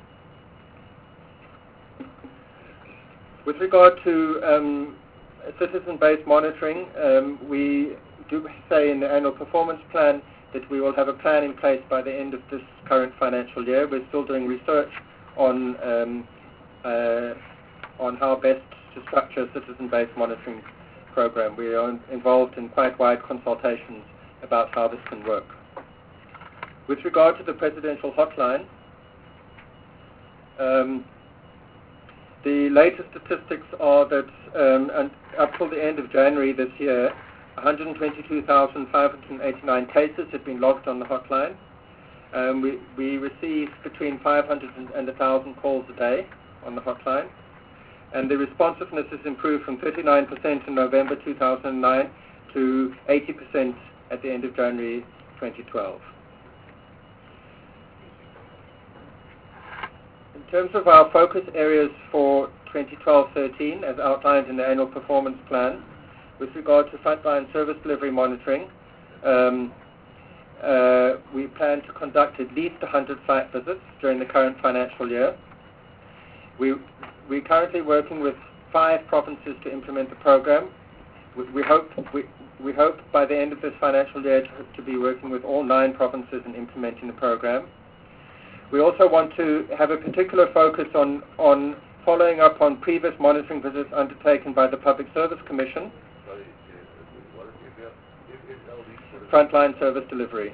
With regard to citizen-based monitoring, we do say in the annual performance plan that we will have a plan in place by the end of this current financial year. We're still doing research on how best to structure a citizen-based monitoring program. We are involved in quite wide consultations about how this can work. With regard to the presidential hotline, the latest statistics are that and up till the end of January this year, 122,589 cases had been logged on the hotline. We receive between 500 and 1,000 calls a day on the hotline. And the responsiveness has improved from 39% in November 2009 to 80% at the end of January 2012. In terms of our focus areas for 2012-13, as outlined in the annual performance plan, with regard to frontline service delivery monitoring, we plan to conduct at least 100 site visits during the current financial year. We're currently working with 5 provinces to implement the program. We hope by the end of this financial year to be working with all 9 provinces in implementing the program. We also want to have a particular focus on following up on previous monitoring visits undertaken by the Public Service Commission, frontline service delivery.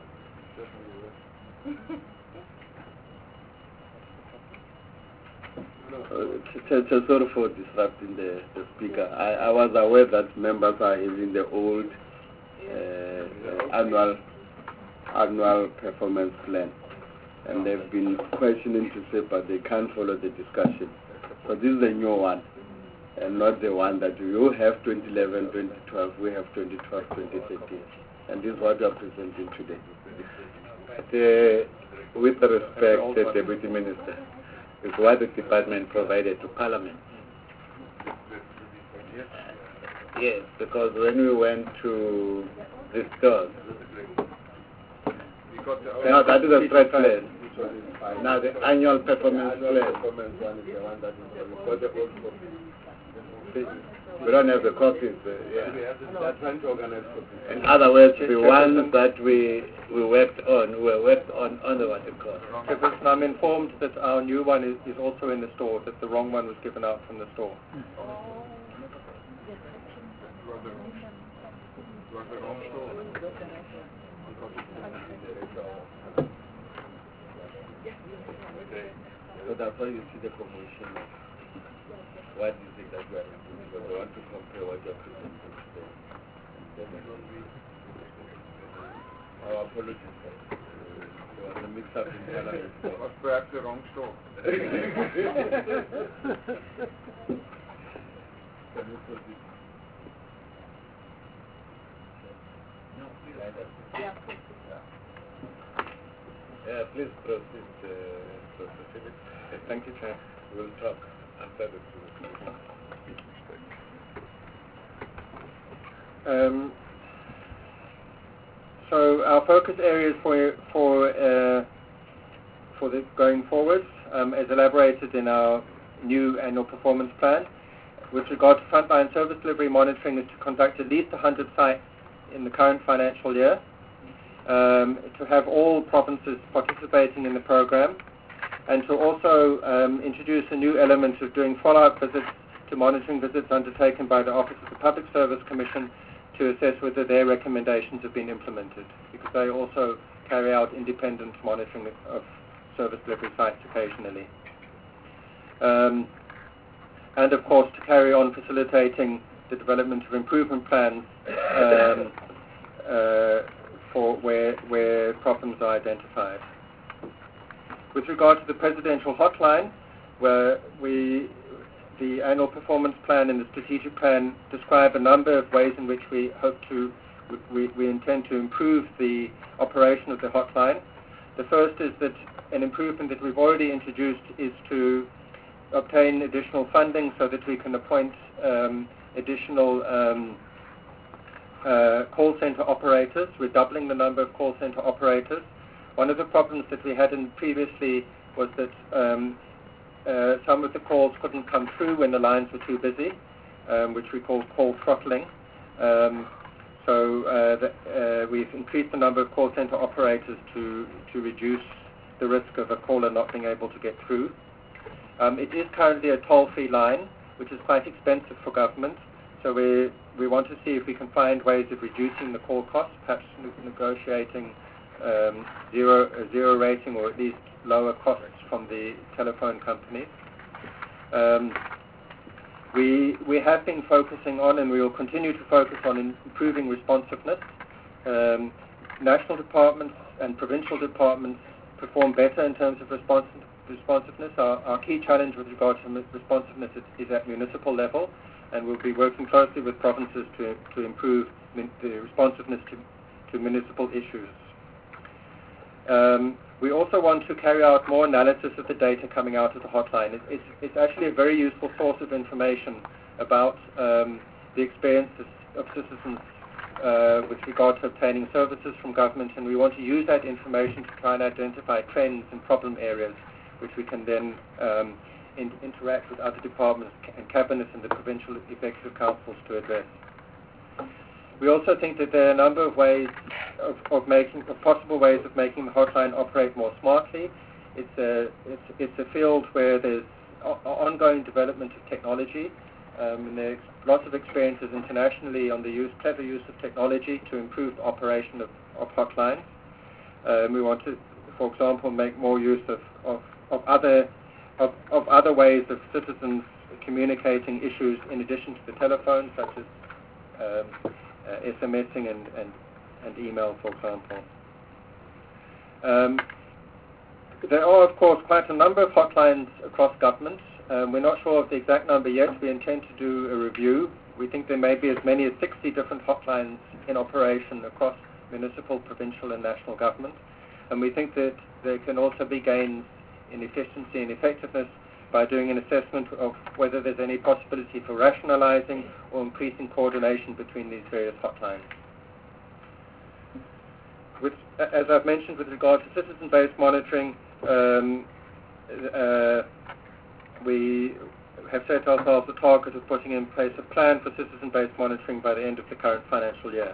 Sorry for disrupting the speaker. I was aware that members are having the old annual performance plan, and they've been questioning to say, but they can't follow the discussion. So this is a new one, and not the one that you have 2011, 2012, we have 2012, 2013. And this is what we are presenting today. With respect, the Deputy Minister, is what the department provided to Parliament. Yes, because when we went to the stores, now that is a threat plan. Now the annual performance plan. We don't have the copies. In other words, the ones that we worked on, were worked on the what you call. I'm informed that our new one is also in the store, that the wrong one was given out from the store. So that's why you see the promotion of what is it that you are doing, because they want to compare what you are presenting today. Our apologies. There was a mix-up in Parliament. It was perhaps the wrong store. Can you proceed? Yeah, please proceed, Professor Phillips. Thank you, Chair. We'll talk after the So our focus areas for the going forward, as elaborated in our new annual performance plan, with regard to frontline service delivery monitoring, is to conduct at least 100 sites in the current financial year, to have all provinces participating in the program, and to also introduce a new element of doing follow-up visits to monitoring visits undertaken by the Office of the Public Service Commission to assess whether their recommendations have been implemented, because they also carry out independent monitoring of service delivery sites occasionally. And of course to carry on facilitating the development of improvement plans for where problems are identified. With regard to the presidential hotline, where the annual performance plan and the strategic plan describe a number of ways in which we intend to improve the operation of the hotline. The first is that an improvement that we've already introduced is to obtain additional funding so that we can appoint additional call center operators. We're doubling the number of call center operators. One of the problems that we had previously was that some of the calls couldn't come through when the lines were too busy, which we call call throttling. We've increased the number of call center operators to reduce the risk of a caller not being able to get through. It is currently a toll-free line, which is quite expensive for government, so we're we want to see if we can find ways of reducing the call costs, perhaps negotiating a zero rating or at least lower costs from the telephone companies. We have been focusing on, and we will continue to focus on, improving responsiveness. National departments and provincial departments perform better in terms of responsiveness. Our key challenge with regard to responsiveness is at municipal level, and we'll be working closely with provinces to improve the responsiveness to municipal issues. We also want to carry out more analysis of the data coming out of the hotline. It's actually a very useful source of information about the experiences of citizens with regard to obtaining services from government, and we want to use that information to try and identify trends and problem areas which we can then interact with other departments and cabinets and the provincial executive councils to address. We also think that there are a number of ways of possible ways of making the hotline operate more smartly. It's a field where there's ongoing development of technology. And there's lots of experiences internationally on the clever use of technology to improve the operation of hotlines. We want to, for example, make more use of other ways of citizens communicating issues in addition to the telephone, such as SMSing and email, for example. There are, of course, quite a number of hotlines across government. We're not sure of the exact number yet. We intend to do a review. We think there may be as many as 60 different hotlines in operation across municipal, provincial, and national government. And we think that there can also be gains in efficiency and effectiveness by doing an assessment of whether there's any possibility for rationalizing or increasing coordination between these various hotlines. As I've mentioned, with regard to citizen-based monitoring, we have set ourselves a target of putting in place a plan for citizen-based monitoring by the end of the current financial year.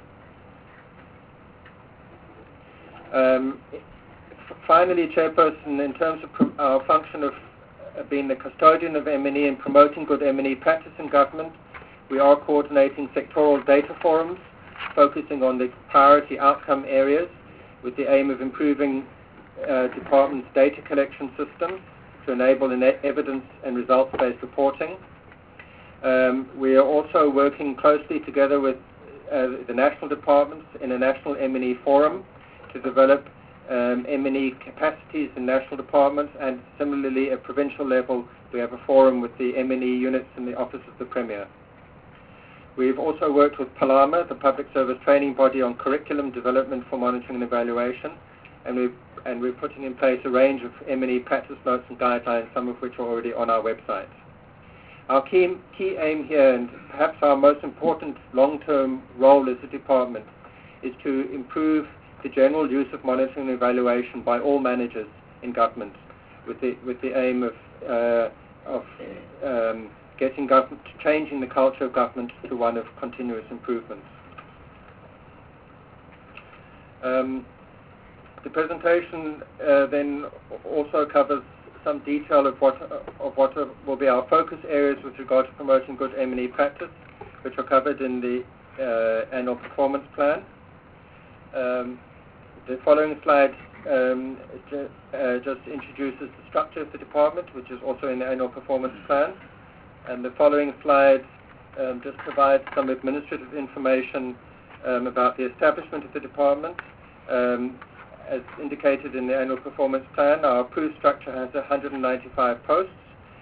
Finally, Chairperson, in terms of our function of being the custodian of M&E and promoting good M&E practice in government, we are coordinating sectoral data forums, focusing on the priority outcome areas with the aim of improving department's data collection systems to enable evidence and results-based reporting. We are also working closely together with the national departments in a national M&E forum to develop M&E capacities in national departments, and similarly at provincial level we have a forum with the M&E units in the Office of the Premier. We've also worked with PALAMA, the Public Service Training Body, on curriculum development for monitoring and evaluation, and we're putting in place a range of M&E practice notes and guidelines, some of which are already on our website. Our key aim here, and perhaps our most important long-term role as a department, is to improve the general use of monitoring and evaluation by all managers in government, with the aim of getting government, changing the culture of government to one of continuous improvement. The presentation then also covers some detail of what will be our focus areas with regard to promoting good M&E practice, which are covered in the annual performance plan. The following slide just introduces the structure of the department, which is also in the annual performance plan. And the following slide just provides some administrative information about the establishment of the department. As indicated in the annual performance plan, our approved structure has 195 posts.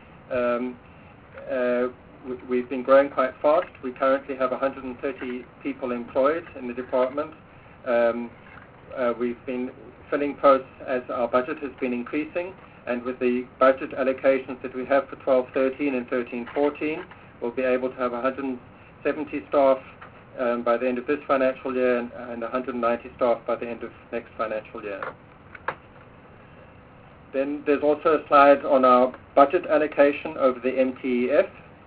We've been growing quite fast. We currently have 130 people employed in the department. We've been filling posts as our budget has been increasing, and with the budget allocations that we have for 12-13 and 13-14, we'll be able to have 170 staff by the end of this financial year and 190 staff by the end of next financial year. Then there's also a slide on our budget allocation over the MTEF.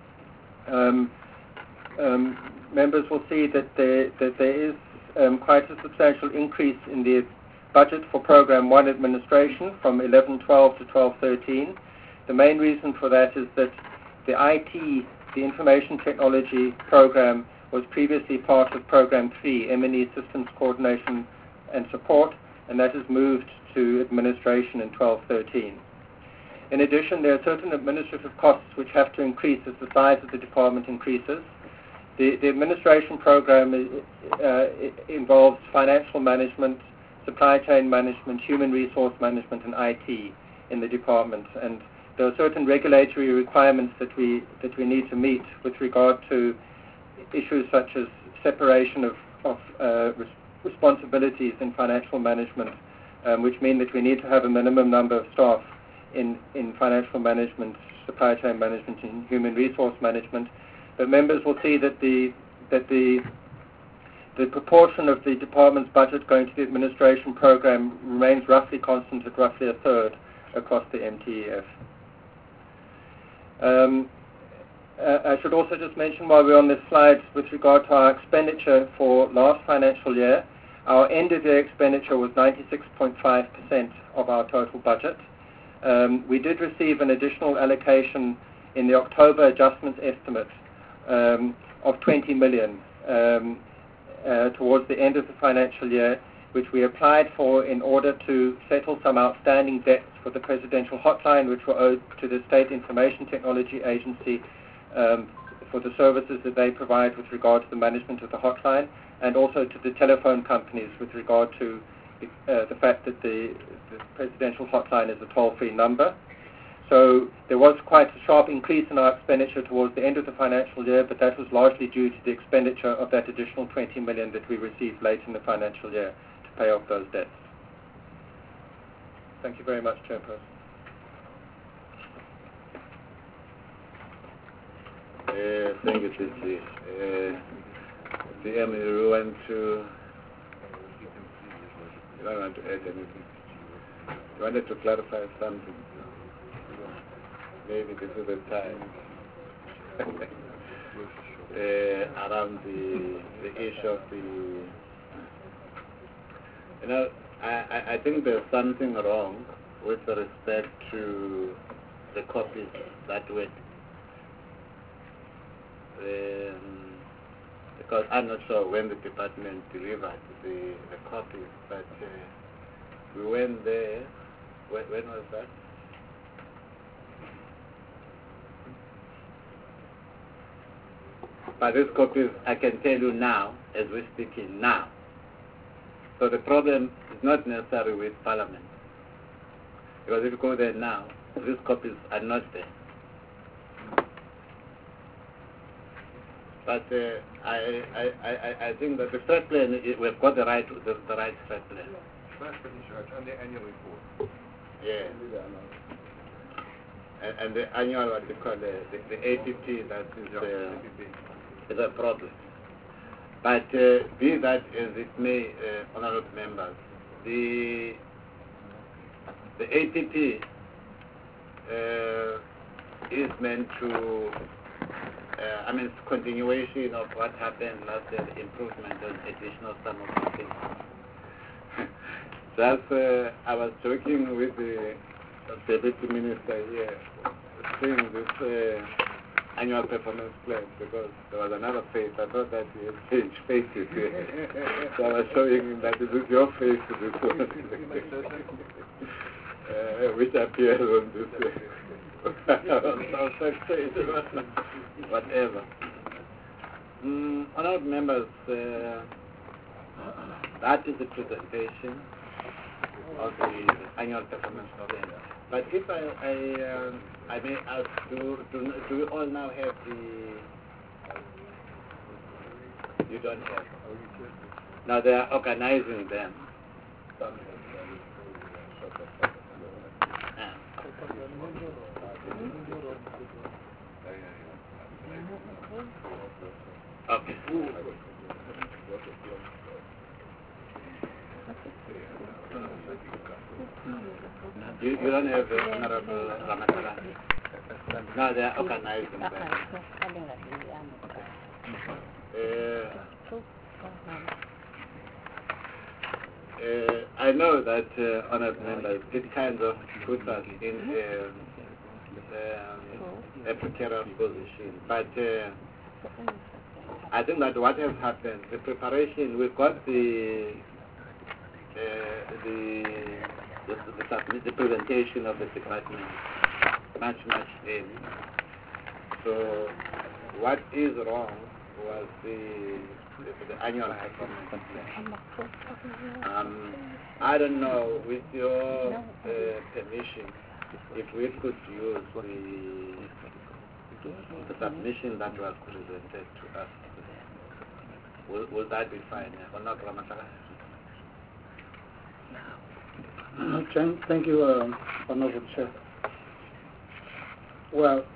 Members will see that there is quite a substantial increase in the budget for Program 1 administration from 11-12 to 12-13. The main reason for that is that the IT, the information technology program, was previously part of Program 3, M&E Systems Coordination and Support, and that has moved to administration in 12-13. In addition, there are certain administrative costs which have to increase as the size of the department increases. The administration program involves financial management, supply chain management, human resource management, and IT in the department. And there are certain regulatory requirements that we need to meet with regard to issues such as separation of responsibilities in financial management, which mean that we need to have a minimum number of staff in financial management, supply chain management, and human resource management. But members will see that the proportion of the department's budget going to the administration program remains roughly constant at roughly a third across the MTEF. I should also just mention while we're on this slide with regard to our expenditure for last financial year, our end-of-year expenditure was 96.5% of our total budget. We did receive an additional allocation in the October adjustment estimate of 20 million towards the end of the financial year, which we applied for in order to settle some outstanding debts for the presidential hotline, which were owed to the State Information Technology Agency for the services that they provide with regard to the management of the hotline, and also to the telephone companies with regard to the fact that the presidential hotline is a toll-free number. So there was quite a sharp increase in our expenditure towards the end of the financial year, but that was largely due to the expenditure of that additional 20 million that we received late in the financial year to pay off those debts. Thank you very much, Chairperson. Thank you, Titi. DM, you want to add anything? You wanted to clarify something? Maybe this is the time around the issue of I think there's something wrong with respect to the copies that were because I'm not sure when the department delivered the copies, but we went there. When was that? But these copies, I can tell you now, as we're speaking now. So the problem is not necessarily with Parliament. Because if you go there now, these copies are not there. But I think that the third plan, we've got the right third plan. First issue on the annual report. Yeah. And the annual, what they call the APP, that is a problem. But be that as it may, honourable members, the APP is meant to, it's continuation of what happened last year, the improvement and additional sum of things. I was joking with the Deputy Minister here, seeing this annual performance plan, because there was another face. I thought that he had changed faces here. So I was showing him that this is your face to this one. Which appears on this whatever. Honourable members, that is the presentation of the annual performance plan. But if I may ask, do we all now have the... You don't have. Now they are organizing them. Okay. You don't have the Honorable Ramatala? No, they are organizing them. I know that, honored members, it kind of puts us in a precarious position, but I think that what has happened, the preparation, we've got the presentation of the department much in. So what is wrong was the annual performance plan. I don't know, with your permission, if we could use the submission that was presented to us. Will that be fine? Honorable Ramataka? Thank you, Honorable Chair. Well,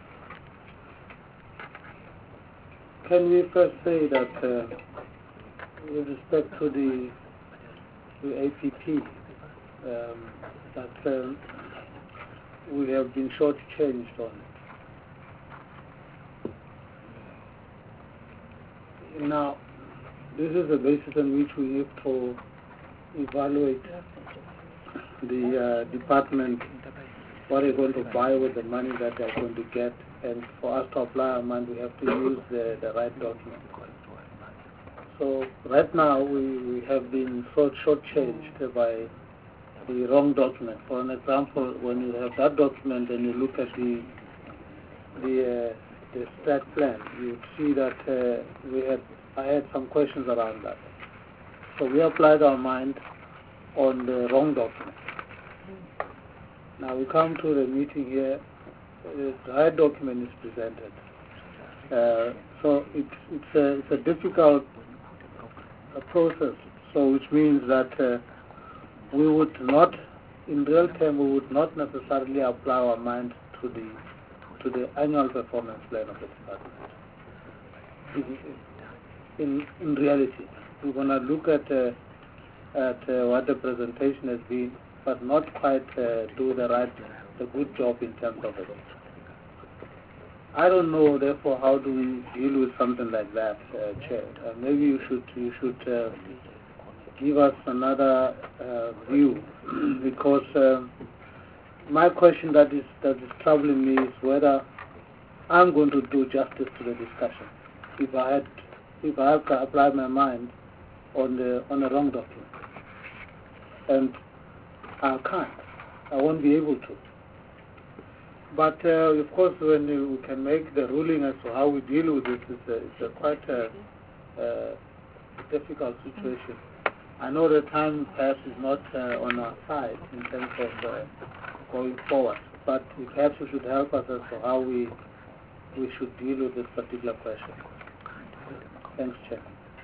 can we first say that with respect to the APP, that we have been shortchanged on it. Now, this is the basis on which we have to evaluate the department, what they're going to buy with the money that they're going to get, and for us to apply our mind, we have to use the right document. So right now, we have been shortchanged by the wrong document. For an example, when you have that document and you look at the stat plan, you see that I had some questions around that. So we applied our mind on the wrong document. Now we come to the meeting here, the right document is presented. So it's a difficult process. So which means that we would not, in real term, we would not necessarily apply our mind to the annual performance plan of the department. In reality, we're going to look at what the presentation has been, but not quite do the good job in terms of it. I don't know, therefore, how do we deal with something like that, Chair? Maybe you should give us another view, because my question that is troubling me is whether I'm going to do justice to the discussion if I have to apply my mind on the wrong document, and I can't. I won't be able to. But of course, when we can make the ruling as to how we deal with this, it's quite a difficult situation. I know the time perhaps is not on our side in terms of going forward, but perhaps you should help us as to how we should deal with this particular question. Thanks, Chair.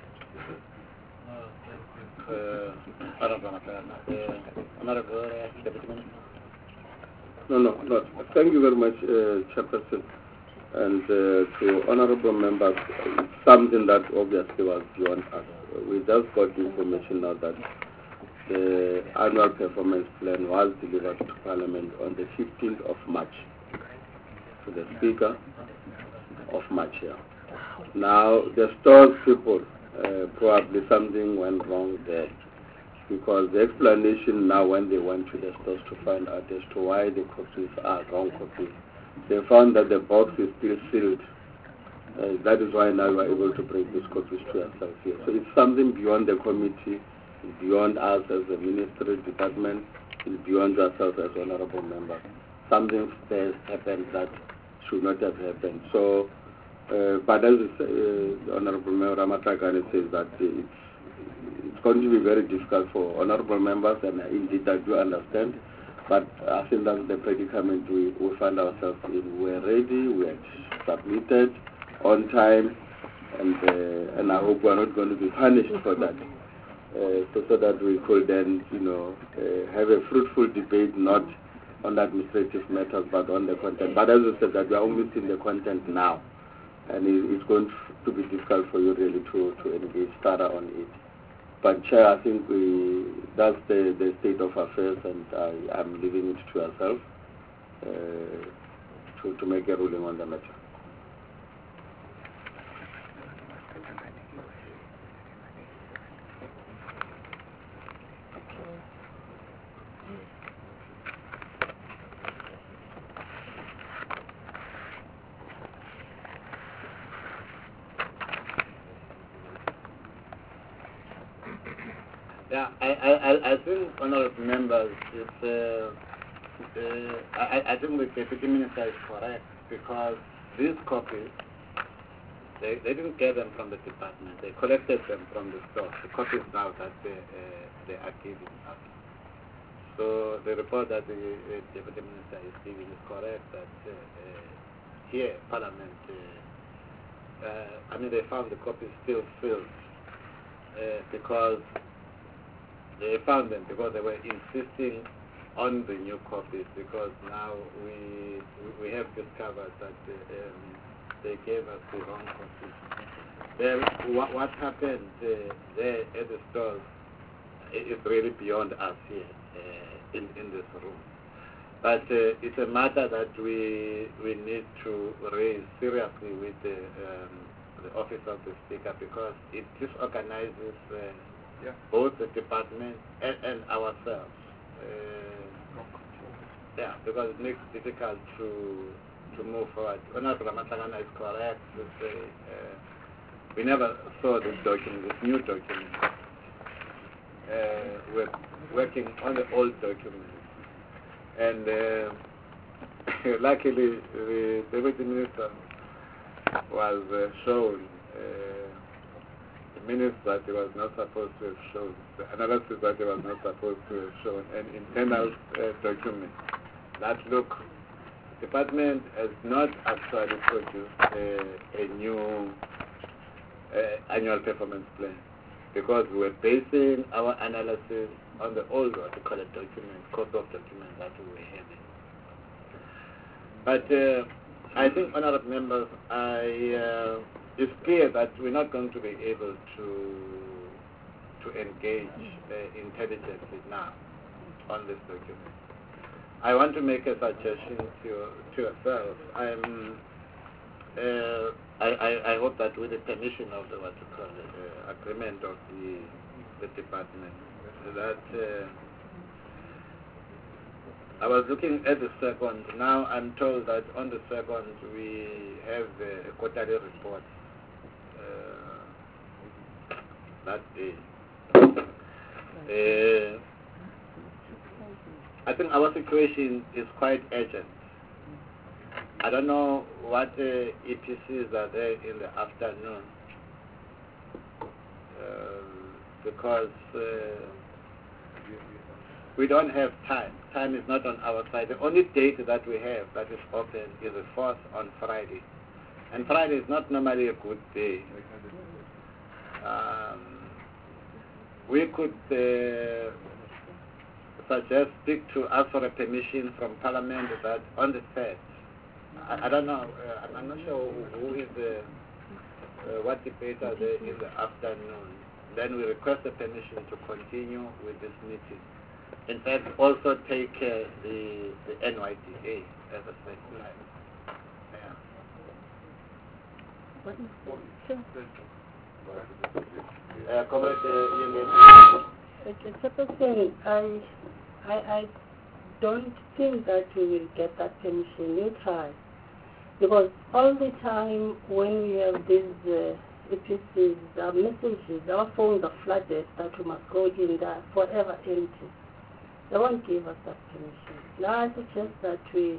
No. Thank you very much, Chairperson. And to honorable members, it's something that obviously was beyond us. We just got information now that the annual performance plan was delivered to Parliament on the 15th of March, to the Speaker of March here. Now, the stores people, probably something went wrong there, because the explanation now when they went to the stores to find out as to why the copies are wrong copies, they found that the box is still sealed. That is why now we are able to bring these copies to ourselves here. So it's something beyond the committee, beyond us as a ministry department, it's beyond ourselves as honorable members. Something has happened that should not have happened. So, but as Honorable Member Ramatakane says that it's going to be very difficult for honorable members, and indeed I do understand. But I think that's the predicament we find ourselves in. We're ready, we are submitted on time, and I hope we're not going to be punished for that. So that we could then, have a fruitful debate, not on administrative matters, but on the content. But as I said, that we are only seeing the content now, and it's going to be difficult for you really to engage further on it. But Chair, I think that's the state of affairs, and I'm leaving it to yourself to make a ruling on the matter. Yeah, I think, honorable members, I think the deputy minister is correct, because these copies, they didn't get them from the department. They collected them from the store. The copies now that they are giving us. So the report that the deputy minister is giving is correct, that here, Parliament, they found the copies still filled, because they found them because they were insisting on the new copies, because now we have discovered that they gave us the wrong copies. What happened there at the stores is really beyond us here in this room. But it's a matter that we need to raise seriously with the Office of the Speaker, because it disorganizes both the department and ourselves. Because it makes it difficult to move forward. Honorable Ramatagana is correct to say we never saw this document, this new document. We're working on the old document. And luckily, the Deputy Minister was shown the minutes that he was not supposed to have shown, the analysis that he was not supposed to have shown, an internal document that, look, the department has not actually produced a new annual performance plan, because we were basing our analysis on the old, what we call a document, code of document that we were having. But I think, honorable members, it's clear that we're not going to be able to engage intelligently now on this document. I want to make a suggestion to yourself. I hope that with the permission of the, what you call it, agreement of the department, that I was looking at the second. Now I'm told that on the second we have a quarterly report that day. I think our situation is quite urgent. I don't know what EPCs are there in the afternoon, because we don't have time. Time is not on our side. The only date that we have that is open is the 4th on Friday. And Friday is not normally a good day. We could speak to ask for a permission from Parliament that on the 3rd, I don't know, I'm not sure who is what debater there in the afternoon. Then we request the permission to continue with this meeting. In fact, also take the NYTA as a second time. Chairperson, I don't think that we will get that permission. You try. Because all the time when we have these EPCs, our messages, our phones are flooded that we must go in there forever empty. They won't give us that permission. Now I suggest that we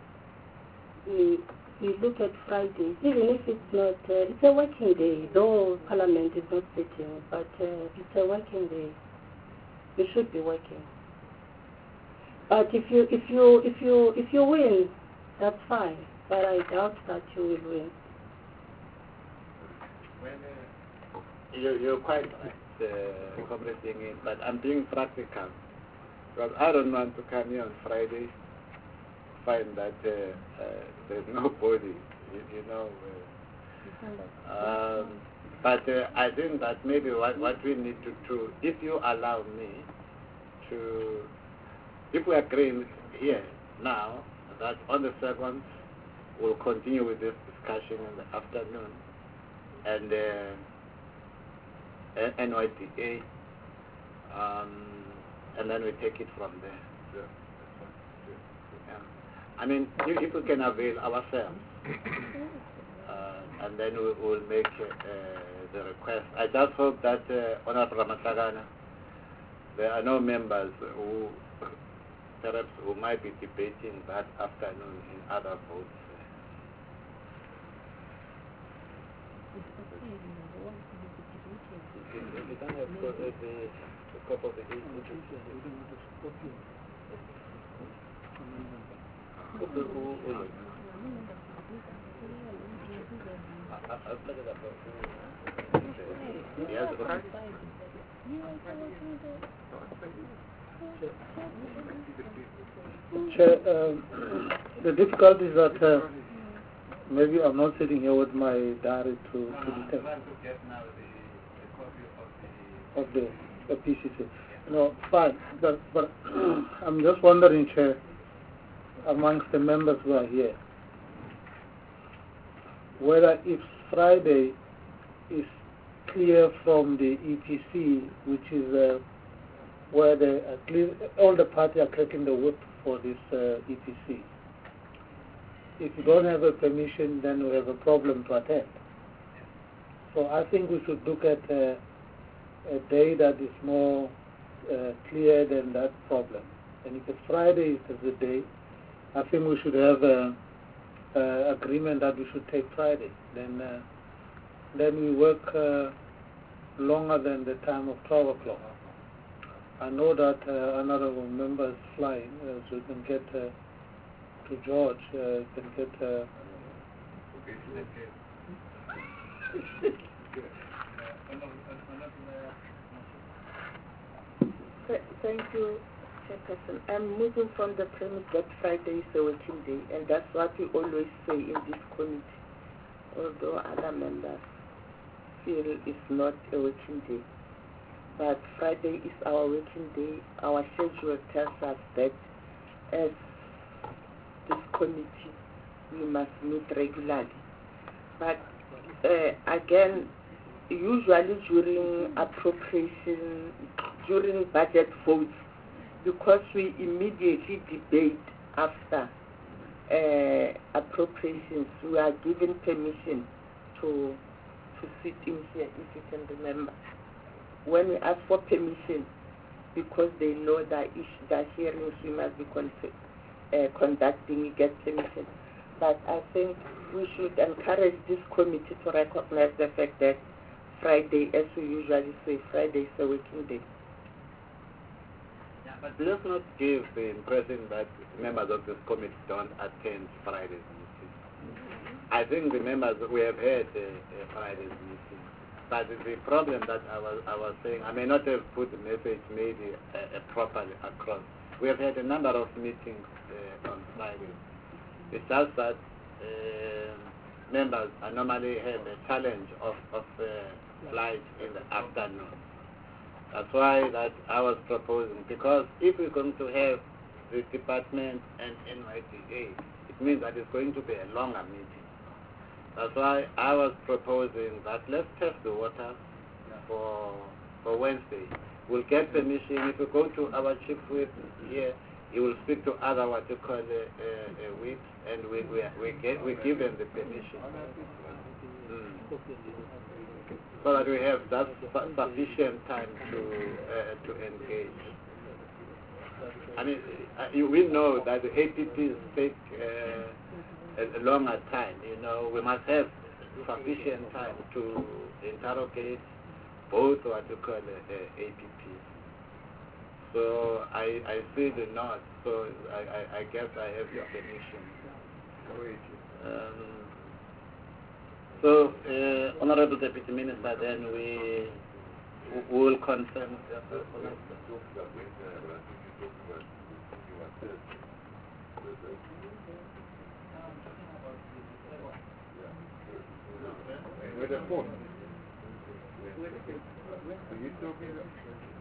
look at Friday, even if it's not, it's a working day, though Parliament is not sitting, but it's a working day. We should be working. But if you win, that's fine. But I doubt that you will win. You're quite right, commenting it, but I'm being practical. Because I don't want to come here on Friday, find that there's nobody, you know. But I think that maybe what we need to do, if you allow me to, if we agree here now that on the 2nd we'll continue with this discussion in the afternoon, and NYTA, and then we take it from there. I mean, if we can avail ourselves, and then we will make the request. I just hope that Honorable Ramatagana there are no members who perhaps who might be debating that afternoon in other votes. You don't have the copy of the yes, okay. Chair, the difficulty is that maybe I'm not sitting here with my diary to detect of the PCC. No, fine, but I'm just wondering, Chair, amongst the members who are here, whether if Friday is clear from the EPC, which is where at least all the parties are cracking the whip for this EPC. If you don't have a permission, then we have a problem to attend. So I think we should look at a day that is more clear than that problem. And if it's Friday is the day, I think we should have an agreement that we should take Friday. Then we work longer than the time of 12 o'clock. I know that honorable members flying, so we can get to George, can get... Thank you, Chairperson. I'm moving from the premise that Friday is a working day, and that's what we always say in this committee, although other members feel it's not a working day. But Friday is our working day. Our schedule tells us that as this committee, we must meet regularly. But again, usually during appropriation, during budget votes, because we immediately debate after appropriations, we are given permission to sit in here, if you can remember. When we ask for permission, because they know that the hearings we must be conducting, we get permission. But I think we should encourage this committee to recognize the fact that Friday, as we usually say, Friday is a working day. Yeah, but let's not give the impression that members of this committee don't attend Friday's meeting. I think the members, we have had Friday's meeting. But the problem that I was saying, I may not have put the message maybe properly across. We have had a number of meetings on Friday. It's just that members normally have a challenge of flight in the afternoon. That's why that I was proposing, because if we're going to have the department and NYTA, it means that it's going to be a longer meeting. That's why I was proposing that let's test the water for Wednesday. We'll get permission. If we go to our chief whip here, he will speak to other what you call whips, and we give them the permission. So that we have that sufficient time to engage. I mean, we know that the APPs take a longer time. You know, we must have sufficient time to interrogate both what you call APPs. So I see the nod. So I guess I have your permission. So, Honorable Deputy Minister, then we will confirm. With the phone. Are you talking about?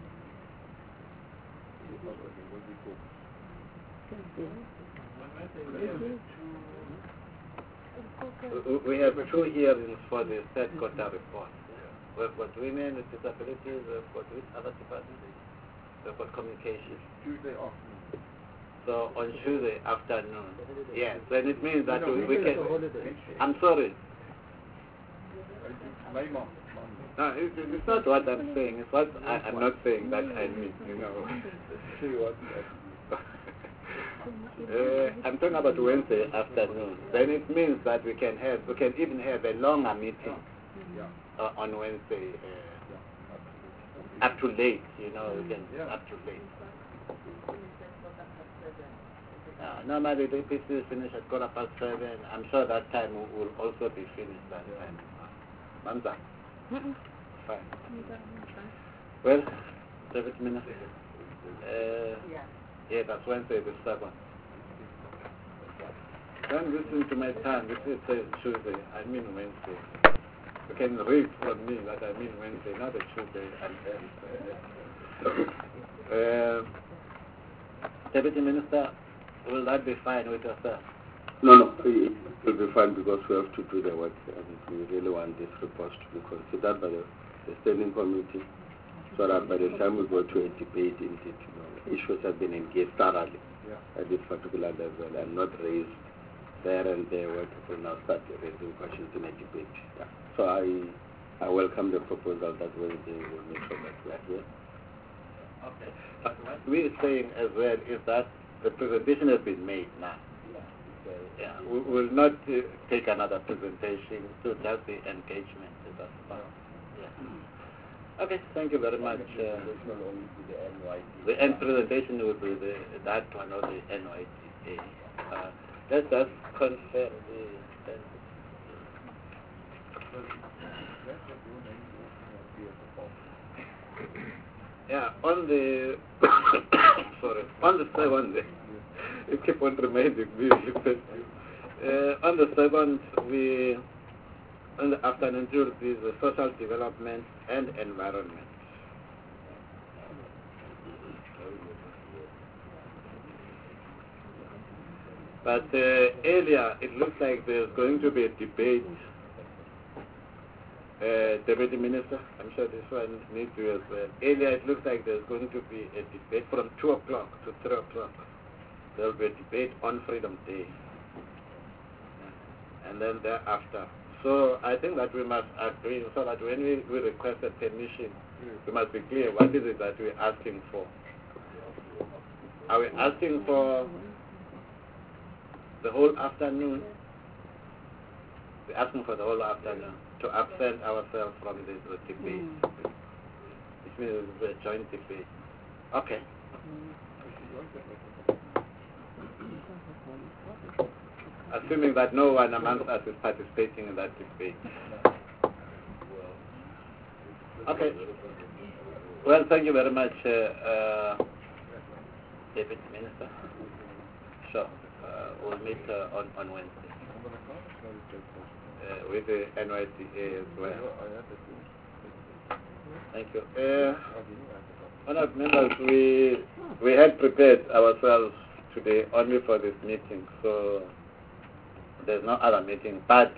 We have two hearings for the third quarter report. We've got women with disabilities, we've got with other departments, we've got communications. Tuesday afternoon. So on Tuesday afternoon, yes, then it means that we can... I'm sorry. Monday. No, it's not what I'm saying. It's what I'm not saying that I mean, you know. I'm talking about Wednesday afternoon. Then it means that we can even have a longer meeting on Wednesday, up to late. You know, we can up to late. Normally the PCs finish at 7:15. I'm sure that time will also be finished that time. Mamza? Fine. Well, 7 minutes. Yeah, that's Wednesday the 7th. Don't listen to my time. This is Tuesday. I mean Wednesday. You can read from me that I mean Wednesday, not a Tuesday and Deputy Minister, will that be fine with yourself? No, it will be fine because we have to do the work and we really want this report to be considered by the standing committee so that by the time we go to a debate in it, issues have been engaged thoroughly at this particular level and not raised there and there where people now start raising questions in a debate. Yeah. So I welcome the proposal that Wednesday will make sure that we are here. Okay. But what we're saying as well is that the presentation has been made now. Yeah, we will not take another presentation, so just the engagement. That's fine. Yeah. Okay, thank you very much. The end presentation will be that one of the NYTA. Let's just confirm the... Yeah, on the... sorry, on the 7th, you keep on reminding me. On the 7th, in the afternoon, there will be the social development and environment. But earlier, it looks like there's going to be a debate. Deputy Minister, I'm sure this one needs you as well. Earlier, it looks like there's going to be a debate from 2 o'clock to 3 o'clock. There will be a debate on Freedom Day. And then thereafter. So I think that we must agree so that when we request a permission, we must be clear what is it that we're asking for. Are we asking for the whole afternoon? We're asking for the whole afternoon to absent ourselves from the debate. Which means it's a joint debate. Okay. Assuming that no one amongst us is participating in that debate. Okay. Well, thank you very much, Deputy Minister. Sure. We'll meet on Wednesday with the NYTA as well. Thank you. Honourable members, we had prepared ourselves today only for this meeting, so there's no other meeting. But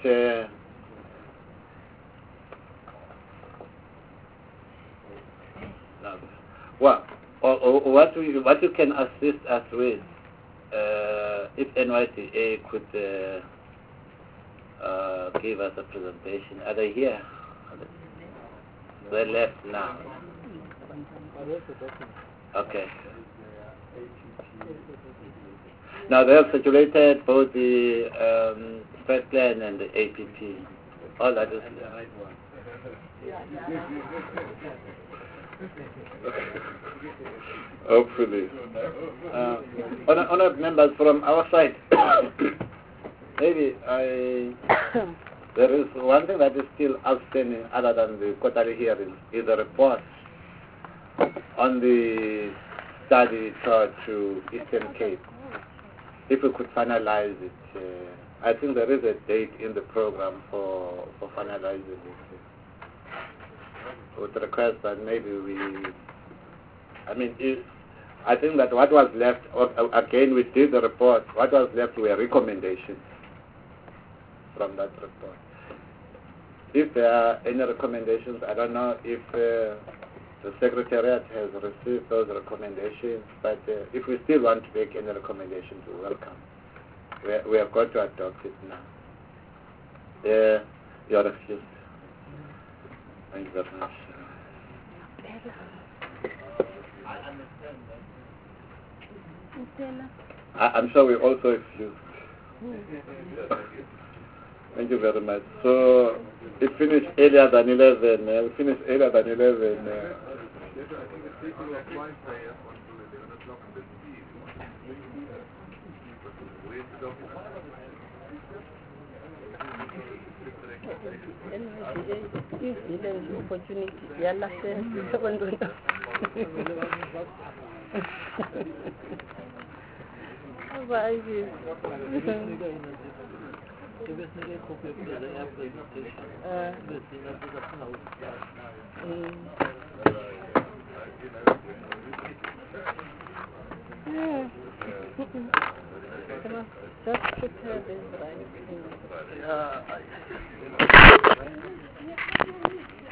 no. Well, what you can assist us with, if NYTA could give us a presentation. Are they here? They left now. Okay. Now they have circulated both the spread plan and the APP. All that is the right one. Hopefully. Honourable members, from our side, maybe there is one thing that is still outstanding other than the quarterly hearing is a report on the study tour to Eastern Cape. If we could finalize it, I think there is a date in the program for finalizing it. With the request that maybe I think that what was left, again we did the report, what was left were recommendations from that report. If there are any recommendations, I don't know if the Secretariat has received those recommendations, but if we still want to make any recommendations, we welcome. We have got to adopt it now. You're excused. Thank you very much. I'm sure we also excuse. Thank you very much. So it finished earlier than 11. We finished earlier than 11. Opportunity. Yalla, just prepare this right.